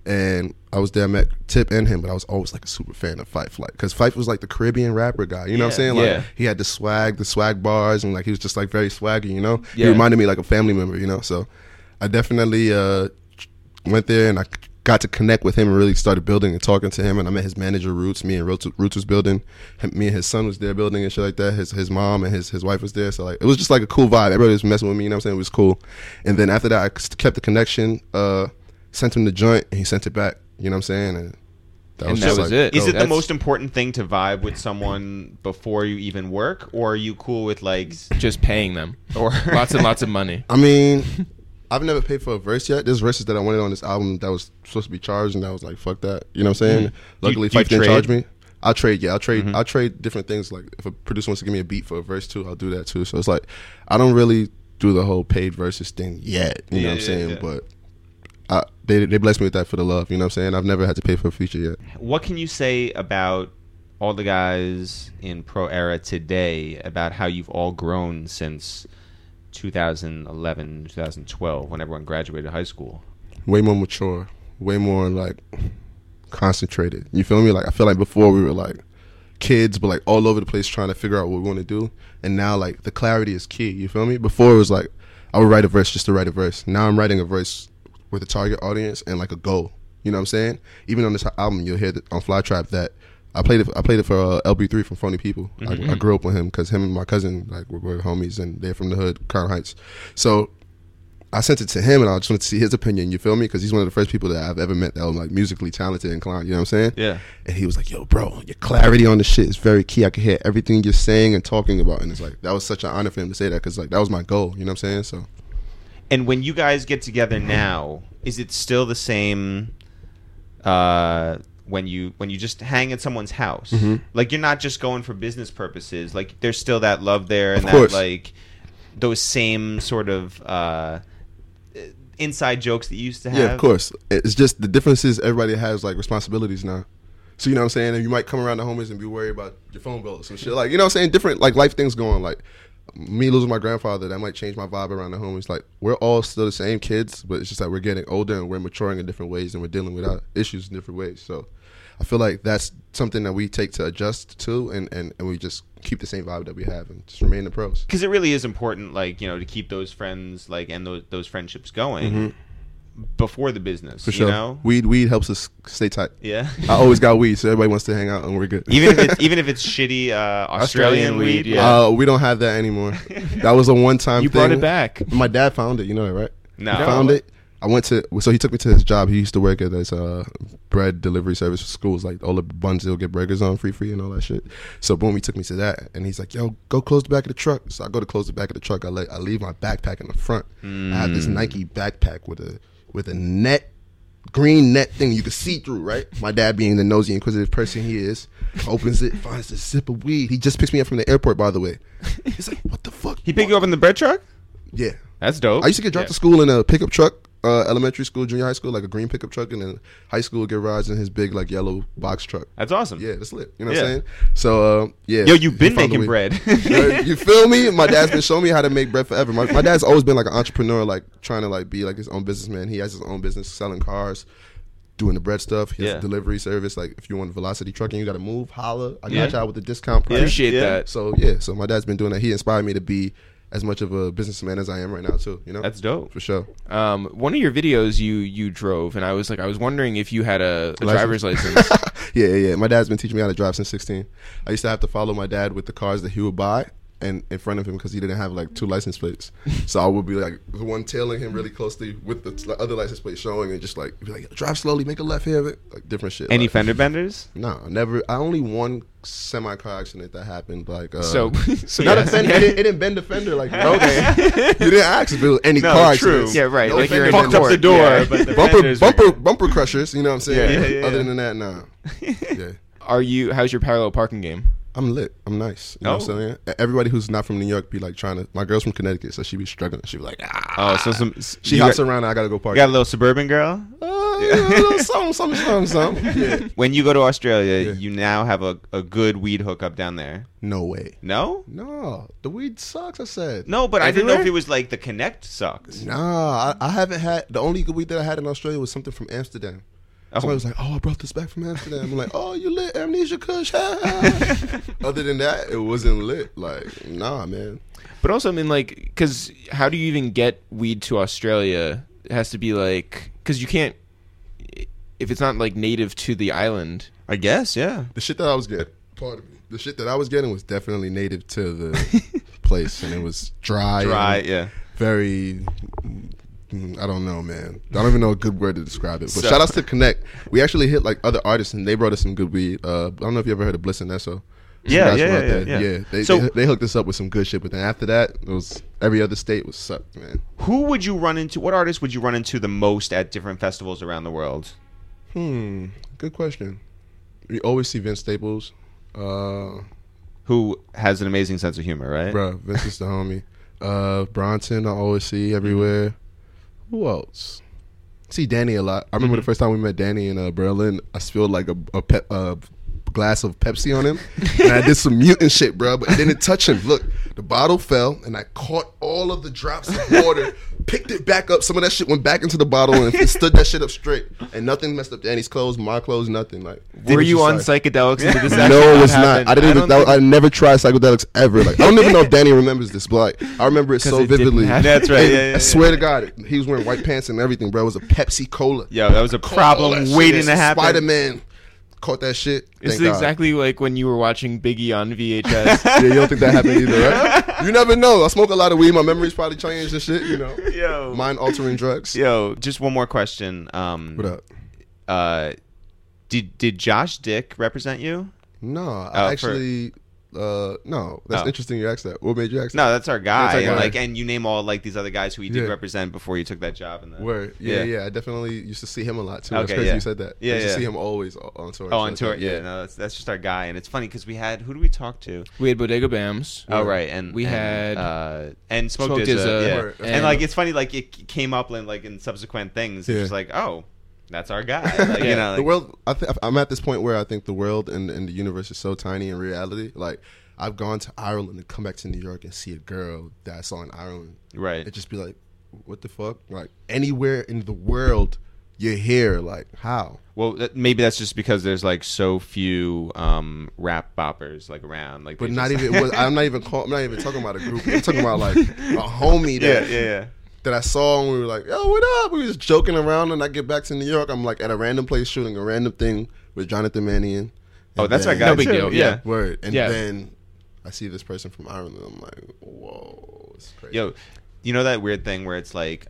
And I was there, I met Tip and him, but I was always like a super fan of Phife, like, because Phife was like the Caribbean rapper guy, you know what I'm saying? Like, Yeah. he had the swag bars, and like he was just like very swaggy, you know? He Yeah. reminded me like a family member, you know? So I definitely went there, and I got to connect with him and really started building and talking to him. And I met his manager, Roots. Me and Roots was building. Me and his son was there building and shit like that. His mom and his wife was there. So like it was just like a cool vibe. Everybody was messing with me, you know what I'm saying? It was cool. And then after that, I kept the connection, sent him the joint, and he sent it back. You know what I'm saying? And And that just was like, it. Is it the That's- most important thing to vibe with someone before you even work, or are you cool with like Just paying them. or Lots and lots of money. I mean, I've never paid for a verse yet. There's verses that I wanted on this album that was supposed to be charged, and I was like, fuck that. You know what I'm saying? Luckily, do you Phife didn't trade? charge me. I'll trade, yeah. I'll trade different things. Like, if a producer wants to give me a beat for a verse, too, I'll do that, too. So it's like, I don't really do the whole paid verses thing yet. You know what I'm saying? But they blessed me with that for the love. You know what I'm saying? I've never had to pay for a feature yet. what can you say about all the guys in Pro Era today about how you've all grown since 2011, 2012, when everyone graduated high school? Way more mature. Way more, like, concentrated. You feel me? Like, I feel like before we were, like, kids, but, like, all over the place trying to figure out what we want to do. And now, like, the clarity is key. You feel me? Before it was, like, I would write a verse just to write a verse. Now I'm writing a verse with a target audience and, like, a goal. You know what I'm saying? Even on this album, you'll hear on Flytrap that I played it for LB3 from Phony People. I grew up with him because him and my cousin like were homies, and they're from the hood, Crown Heights. So I sent it to him, and I just wanted to see his opinion. You feel me? Because he's one of the first people that I've ever met that was like musically talented and inclined. You know what I'm saying? Yeah. And he was like, "Yo, bro, your clarity on the shit is very key. I can hear everything you're saying and talking about." And it's like that was such an honor for him to say that because like that was my goal. You know what I'm saying? So And when you guys get together now, is it still the same when you just hang at someone's house? Like you're not just going for business purposes. Like there's still that love there and Of course. that like those same sort of inside jokes that you used to have. yeah, of course. It's just the difference is everybody has like responsibilities now. So you know what I'm saying? And you might come around the homies and be worried about your phone bill or some shit. Like, you know what I'm saying? Different like life things going. Like me losing my grandfather, that might change my vibe around the homies. Like we're all still the same kids, but it's just that we're getting older and we're maturing in different ways and we're dealing with our issues in different ways. So I feel like that's something that we take to adjust to and we just keep the same vibe that we have and just remain the pros. Because it really is important, like, you know, to keep those friends like and those friendships going before the business. For sure. You know? Weed helps us stay tight. Yeah. I always got weed, so everybody wants to hang out and we're good. even if it's shitty Australian weed. yeah. We don't have that anymore. That was a one-time You thing. brought it back. My dad found it. You know that, right? No. He found it. So he took me to his job. He used to work at this bread delivery service for schools, like all the buns they'll get burgers on free and all that shit. So boom, he took me to that, and he's like, "Yo, go close the back of the truck." So I go to close the back of the truck. I leave my backpack in the front. I have this Nike backpack with a net, green net thing you can see through, right? My dad, being the nosy, inquisitive person he is, opens it, finds this zip of weed. He just picks me up from the airport, by the way. He's like, "What the fuck?" He picked you up in the bread truck? Yeah. That's dope. I used to get dropped to school in a pickup truck, elementary school, junior high school, like a green pickup truck, and then high school would get rides in his big like yellow box truck. That's awesome. Yeah, that's lit. You know what Yeah. I'm saying? So yeah. Yo, you've been He found a making way. bread. You feel me? My dad's been showing me how to make bread forever. My dad's always been like an entrepreneur, like trying to like be like his own businessman. He has his own business selling cars, doing the bread stuff. He has Yeah. a delivery service. Like if you want Velocity Trucking, you got to move, holla. I got Yeah. y'all with the discount price. Appreciate Yeah. that. So yeah, so my dad's been doing that. He inspired me to be as much of a businessman as I am right now too. You know, That's dope. for sure. One of your videos you drove, and I was wondering if you had a License? driver's license. Yeah. My dad's been teaching me how to drive since 16. I used to have to follow my dad with the cars that he would buy and in front of him because he didn't have like 2 license plates. So I would be like the one tailing him really closely with the other license plate showing and just like be like, drive slowly, make a left here, like different shit. Any like, fender benders? No, never. I only one semi-car accident that happened. Like so not yes. a fender. It didn't bend the fender. Like okay, you didn't ask if it was any No, car true. accidents. Yeah, right. No Like you're fender in Fucked up benders. the door, Yeah. but the fenders were- bumper crushers. You know what I'm saying? Yeah. Other than that, nah. Yeah. How's your parallel parking game? I'm lit. I'm nice. You know what I'm saying? Everybody who's not from New York be like trying to. My girl's from Connecticut, so she be struggling. She be like, Oh, so She you hops got, around and I gotta go park. you got a little suburban girl? Something. Yeah. When you go to Australia, Yeah. you now have a good weed hookup down there. No way. No? No, the weed sucks. I said. No, but I didn't know Everywhere? if it was like the Connect sucked. Nah, I haven't had. The only good weed that I had in Australia was something from Amsterdam. Somebody was like, "Oh, I brought this back from Amsterdam." I'm like, "Oh, you lit Amnesia Kush?" Other than that, it wasn't lit. Like, nah, man. But also, I mean, like, because how do you even get weed to Australia? It has to be like, because you can't, if it's not like native to the island. I guess, yeah. The shit that I was getting, pardon me, the shit that I was getting was definitely native to the place, and it was dry, and yeah. very. I don't know, man. I don't even know a good word to describe it. But So- shout outs to Connect. We actually hit like other artists, and they brought us some good weed. I don't know if you ever heard of Bliss and Esso. Yeah, Some guys from out yeah. there. They hooked us up with some good shit. But then after that, it was every other state was sucked, man. Who would you run into? What artists would you run into the most at different festivals around the world? Good question. We always see Vince Staples. Who has an amazing sense of humor, right? Bruh, Vince is the homie. Bronson, I always see everywhere. Who else? See Danny a lot. I remember the first time we met Danny in Berlin. I spilled like a glass of Pepsi on him, and I did some mutant shit, bro. But it didn't touch him. Look, the bottle fell, and I caught all of the drops of water, picked it back up. Some of that shit went back into the bottle, and it stood that shit up straight. And nothing messed up Danny's clothes, my clothes, nothing. Like, Were you on psych? psychedelics? And did this No, actually it was happen? not. I didn't even. don't I never tried psychedelics ever. Like, I don't even know if Danny remembers this, but like, I remember it 'Cause so it didn't vividly. happen. That's right. And Yeah, yeah, I swear to God, he was wearing white pants and everything, bro. It was a Pepsi Cola. Yo, that was a problem waiting to happen. Spider-Man caught that shit. This is Thank God. exactly like when you were watching Biggie on VHS. Yeah, you don't think that happened either, right? You never know. I smoke a lot of weed. My memory's probably changed and shit. You know, Yo, mind-altering drugs. yo, just one more question. What up? Did Josh Dick represent you? No, Oh, I actually. No, that's Oh. interesting. You asked that. What made you ask that? No, that's our guy. That's our guy. Like, and you name all like these other guys who he did Yeah. represent before you took that job. In the Word. Yeah. I definitely used to see him a lot too. Okay, That's crazy yeah. you said that. Yeah, I used yeah. to see him always on tour. Oh, on tour. Yeah, no, that's just our guy, and it's funny because we had who do we talk to? We had Bodega Bams. Oh, right, and We had and Smoke Smoke Dizza, Dizza, yeah. Word. And like it's funny, like it came up in subsequent things. Yeah. It's just like, oh, that's our guy. Like, you know, The like, world. I'm at this point where I think the world and the universe is so tiny in reality. Like, I've gone to Ireland and come back to New York and see a girl that I saw in Ireland. right. It just be like, what the fuck? Like, anywhere in the world, you're here. Like, how? Well, maybe that's just because there's like so few rap boppers like around. Like, But they not just- even. I'm not even talking about a group. I'm talking about like a homie that yeah. that I saw, and we were like, yo, what up? We were just joking around, and I get back to New York. I'm like at a random place shooting a random thing with Jonathan Mannion. Oh, And that's our then- guy. No big too. deal, yeah. Word. And Yeah. then I see this person from Ireland. I'm like, whoa, it's crazy. Yo, you know that weird thing where it's like,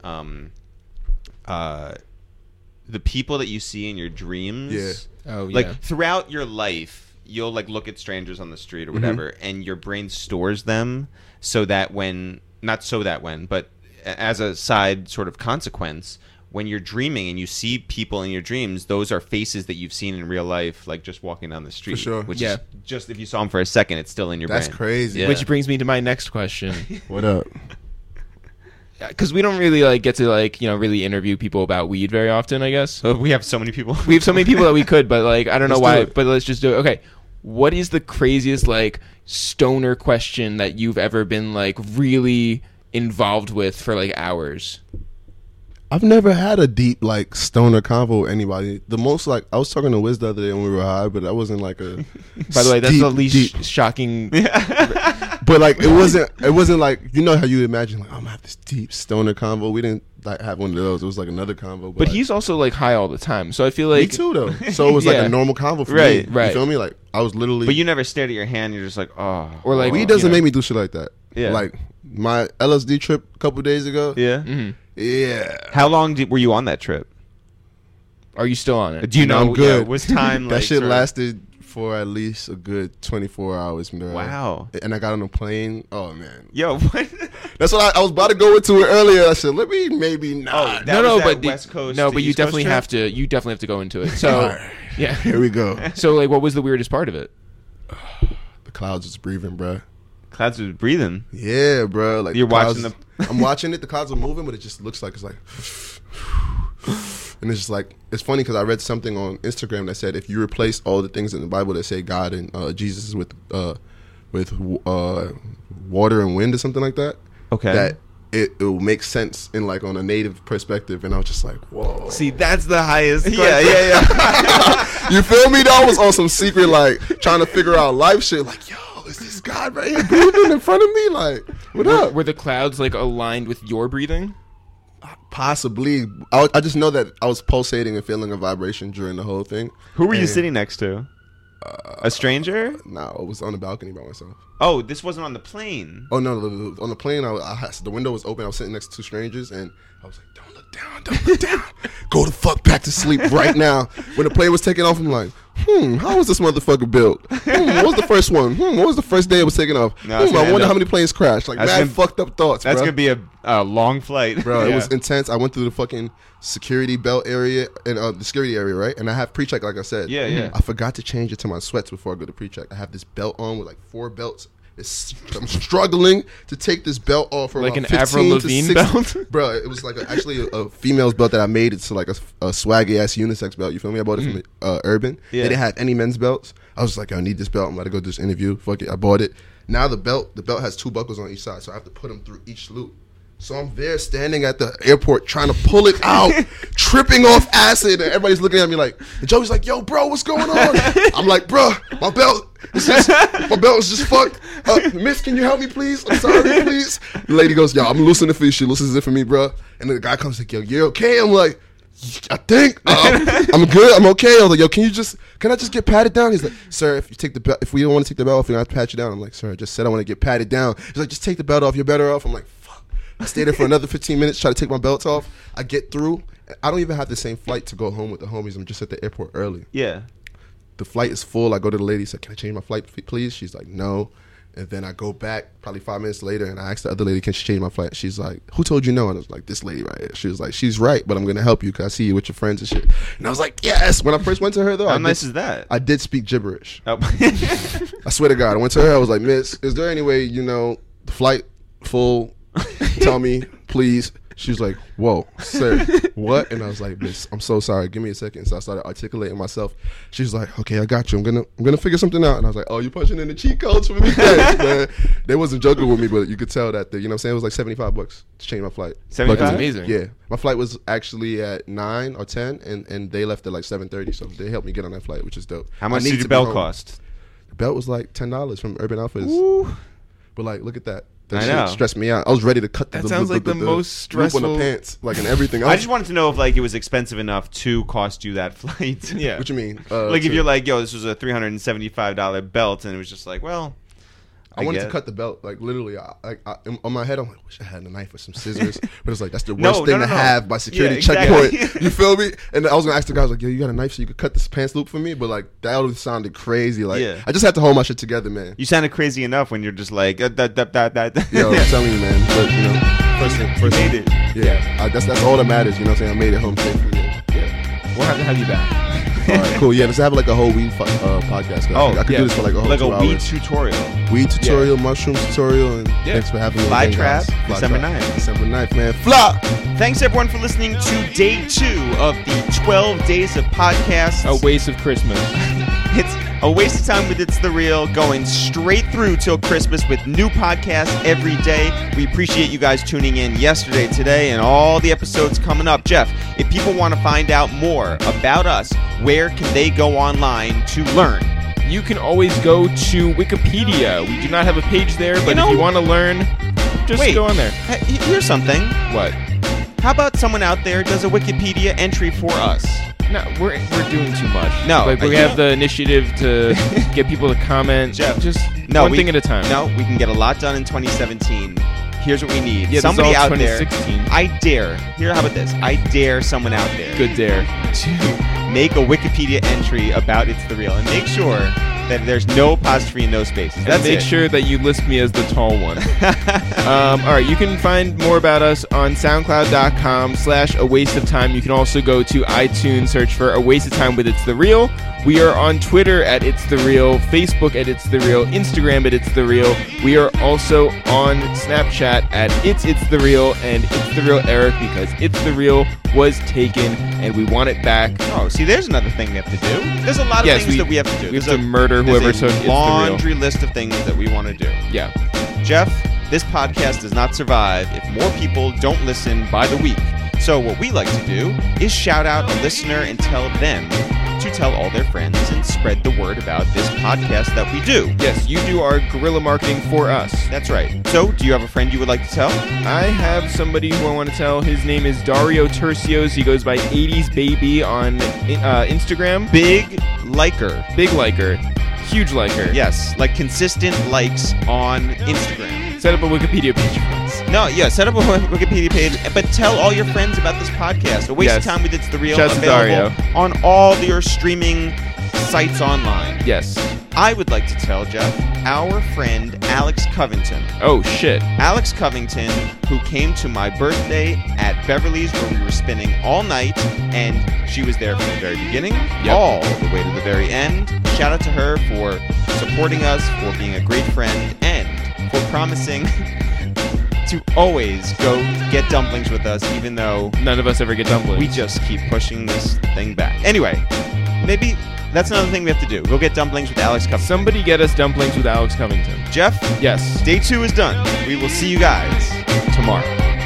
the people that you see in your dreams. Yeah. Oh, yeah. Like throughout your life, you'll like look at strangers on the street or whatever, and your brain stores them so that but as a side sort of consequence, when you're dreaming and you see people in your dreams, those are faces that you've seen in real life, like just walking down the street. sure. Which Yeah. is just if you saw them for a second, it's still in your That's brain. crazy. Yeah. Which brings me to my next question. What up? Because we don't really like get to like, you know, really interview people about weed very often, I guess. So we have so many people. We have so many people that we could, but like I don't know Let's why. do it. But let's just do it. Okay, what is the craziest like stoner question that you've ever been like really involved with for like hours? I've never had a deep like stoner convo with anybody. The most like I was talking to Wiz the other day when we were high, but that wasn't like a. By the way, that's deep, the least deep- shocking. But like it wasn't like, you know how you imagine like, I'm gonna have this deep stoner convo. We didn't like have one of those. It was like another convo. But like, he's also like high all the time, so I feel me like too though. So it was like Yeah. a normal convo for Right, me. right. You feel me? Like I was literally. But you never stared at your hand. You're just like, oh. Or, like, weed you doesn't know. make me do shit like that. Yeah. Like my LSD trip a couple days ago. yeah. Mhm. Yeah. How long were you on that trip? Are you still on it? Do you No, know? I'm good. Yeah, was time That like shit sort of- lasted for at least a good 24 hours. Bro. Wow. And I got on a plane. Oh man. Yo, what? That's what I was about to go into it earlier. I said, let me maybe not. Oh, that No, was no, that but West Coast no, to but you East Coast definitely trip? have to. You definitely have to go into it. So Alright. yeah. Here we go. So like, what was the weirdest part of it? The clouds is breathing, bro. Clouds was breathing. Yeah, bro. Like You're the clouds- watching I'm watching it. The clouds are moving, but it just looks like it's like. And it's just like, it's funny because I read something on Instagram that said if you replace all the things in the Bible that say God and Jesus with water and wind or something like that, Okay. that it will make sense in like on a native perspective. And I was just like, whoa. See, that's the highest. Yeah. You feel me? Though I was on some secret like trying to figure out life shit. Like, yo, is this guy right here breathing in front of me? Like, what up? Were the clouds like aligned with your breathing? Possibly. I just know that I was pulsating and feeling a vibration during the whole thing. Who were you And, sitting next to? A stranger? No, I was on the balcony by myself. Oh, this wasn't on the plane. Oh no, on the plane, the window was open. I was sitting next to two strangers, and I was like, "Don't look down, don't look down. Go the fuck back to sleep right now." When the plane was taking off, I'm like, how was this motherfucker built? What was the first one? What was the first day it was taking off? No, it's I gonna wonder end how up- many planes crashed. Like, That's mad gonna- fucked up thoughts, That's bro. going to be a long flight. Bro, it Yeah. was intense. I went through the fucking security belt area and the security area, right? And I have pre-check, like I said. Yeah. I forgot to change it to my sweats before I go to pre-check. I have this belt on with like 4 belts. I'm struggling to take this belt off for Like about an Avril 15 to Lavigne 60 belt? Bro, it was like actually a female's belt that I made. It's like a swaggy ass unisex belt. You feel me? I bought it from Urban. Yeah. They didn't have any men's belts. I was like, I need this belt. I'm about to go do this interview. Fuck it. I bought it. Now the belt has 2 buckles on each side, so I have to put them through each loop. So I'm there standing at the airport trying to pull it out, tripping off acid, and everybody's looking at me like, and Joey's like, yo, bro, what's going on? I'm like, bro, my belt is just fucked. Miss, can you help me, please? I'm sorry, please. The lady goes, yo, I'm loosening it for you. She loosens it for me, bro. And then the guy comes like, yo, you're okay? I'm like, I think I'm good. I'm okay. I was like, yo, can I just get patted down? He's like, sir, if we don't want to take the belt off, we don't have to pat you down. I'm like, sir, I just said I want to get patted down. He's like, just take the belt off. You're better off. I'm like, fuck. I stay there for another 15 minutes, try to take my belts off. I get through. I don't even have the same flight to go home with the homies. I'm just at the airport early. Yeah. The flight is full. I go to the lady, say, can I change my flight, please? She's like, no. And then I go back probably 5 minutes later, and I asked the other lady, can she change my flight? She's like, who told you no? And I was like, this lady right here. She was like, she's right, but I'm going to help you because I see you with your friends and shit. And I was like, yes. When I first went to her, though, How nice is that? I did speak gibberish. Oh. I swear to God. I went to her. I was like, miss, is there any way, the flight full, tell me, please. She was like, whoa, sir, what? And I was like, miss, I'm so sorry. Give me a second. So I started articulating myself. She was like, okay, I got you. I'm gonna figure something out. And I was like, oh, you punching in the cheat codes for me? Thanks, man. They wasn't joking with me, but you could tell that, you know what I'm saying? It was like $75 to change my flight. 75? That's amazing. Yeah. My flight was actually at 9 or 10, and they left at like 7:30. So they helped me get on that flight, which is dope. How much I need did to your be belt home. cost? The belt was like $10 from Urban Outfitters. Woo. But like, look at that. That I shit know. stressed me out. I was ready to cut That sounds like the most loop on stressful- the pants, like, and everything. I just wanted to know if like it was expensive enough to cost you that flight. Yeah. What you mean? Like if you're like, yo, this was a $375 belt, and it was just like, well, I wanted to get it. cut the belt. Like literally, on my head, I'm like, wish I had a knife or some scissors. But it's like that's the No, worst thing no, to no. have by security Yeah, exactly. checkpoint. You feel me? And I was gonna ask the guy, I was like, yo, you got a knife so you could cut this pants loop for me? But like that would sounded crazy. Like Yeah. I just had to hold my shit together, man. You sounded crazy enough when you're just like, Yo, I'm telling you, man. But first made it. Yeah, that's all that matters. You know what I'm saying? I made it home safely. Yeah. We'll have to have you back. All right, cool. Yeah, let's have like a whole weed podcast. Oh, I could yeah. do this for like a whole like 2 a hours. weed tutorial. Weed tutorial, mushroom tutorial, and Yeah. thanks for having me. Fly again, Trap, guys. December Trap, 9th. December 9th, man. Fly! Thanks everyone for listening to day 2 of the 12 days of podcasts. A waste of Christmas. It's a waste of time with It's The Real, going straight through till Christmas with new podcasts every day. We appreciate you guys tuning in yesterday, today, and all the episodes coming up. Jeff, if people want to find out more about us, where can they go online to learn? You can always go to Wikipedia. We do not have a page there, but if you want to learn, just Wait. go on there. Here's something. What? How about someone out there does a Wikipedia entry for us? No, we're doing too much. No, like we you have know- the initiative to get people to comment. Jeff, just No, one we- thing at a time. No, we can get a lot done in 2017. Here's what we need. Yeah, this is Somebody all out there. 2016. I dare. Here, how about this? I dare someone out there Good dare. to make a Wikipedia entry about It's The Real and make sure that there's no apostrophe and no spaces. And That's make it. sure that you list me as the tall one. All right, you can find more about us on SoundCloud.com/A Waste of Time. You can also go to iTunes, search for A Waste of Time with It's The Real. We are on Twitter at It's The Real, Facebook at It's The Real, Instagram at It's The Real. We are also on Snapchat at It's The Real and It's The Real Eric because It's The Real was taken and we want it back. Oh, see, there's another thing we have to do. There's a lot of Yes, things that we have to do. We have There's to murder whoever there's took a It's The Real. laundry list of things that we want to do. Yeah. Jeff, this podcast does not survive if more people don't listen by the week. So what we like to do is shout out a listener and tell them to tell all their friends and spread the word about this podcast that we do. Yes, you do our guerrilla marketing for us. That's right. So, do you have a friend you would like to tell? I have somebody who I want to tell. His name is Dario Tercios. He goes by 80s Baby on Instagram. Big liker. Big liker. Huge liker. Yes, like consistent likes on Instagram. Set up a Wikipedia page for us. No, yeah, set up a Wikipedia page, but tell all your friends about this podcast. A waste of time with It's the Real. Shouts to available Dario. on all your streaming sites online. Yes. I would like to tell, Jeff, our friend Alex Covington. Oh, shit. Alex Covington, who came to my birthday at Beverly's where we were spending all night, and she was there from the very beginning, all the way to the very end. Shout out to her for supporting us, for being a great friend, and for promising to always go get dumplings with us, even though None of us ever get dumplings. we just keep pushing this thing back. Anyway, maybe that's another thing we have to do. Go get dumplings with Alex Covington. Somebody get us dumplings with Alex Covington. Jeff, Yes. day 2 is done. We will see you guys tomorrow.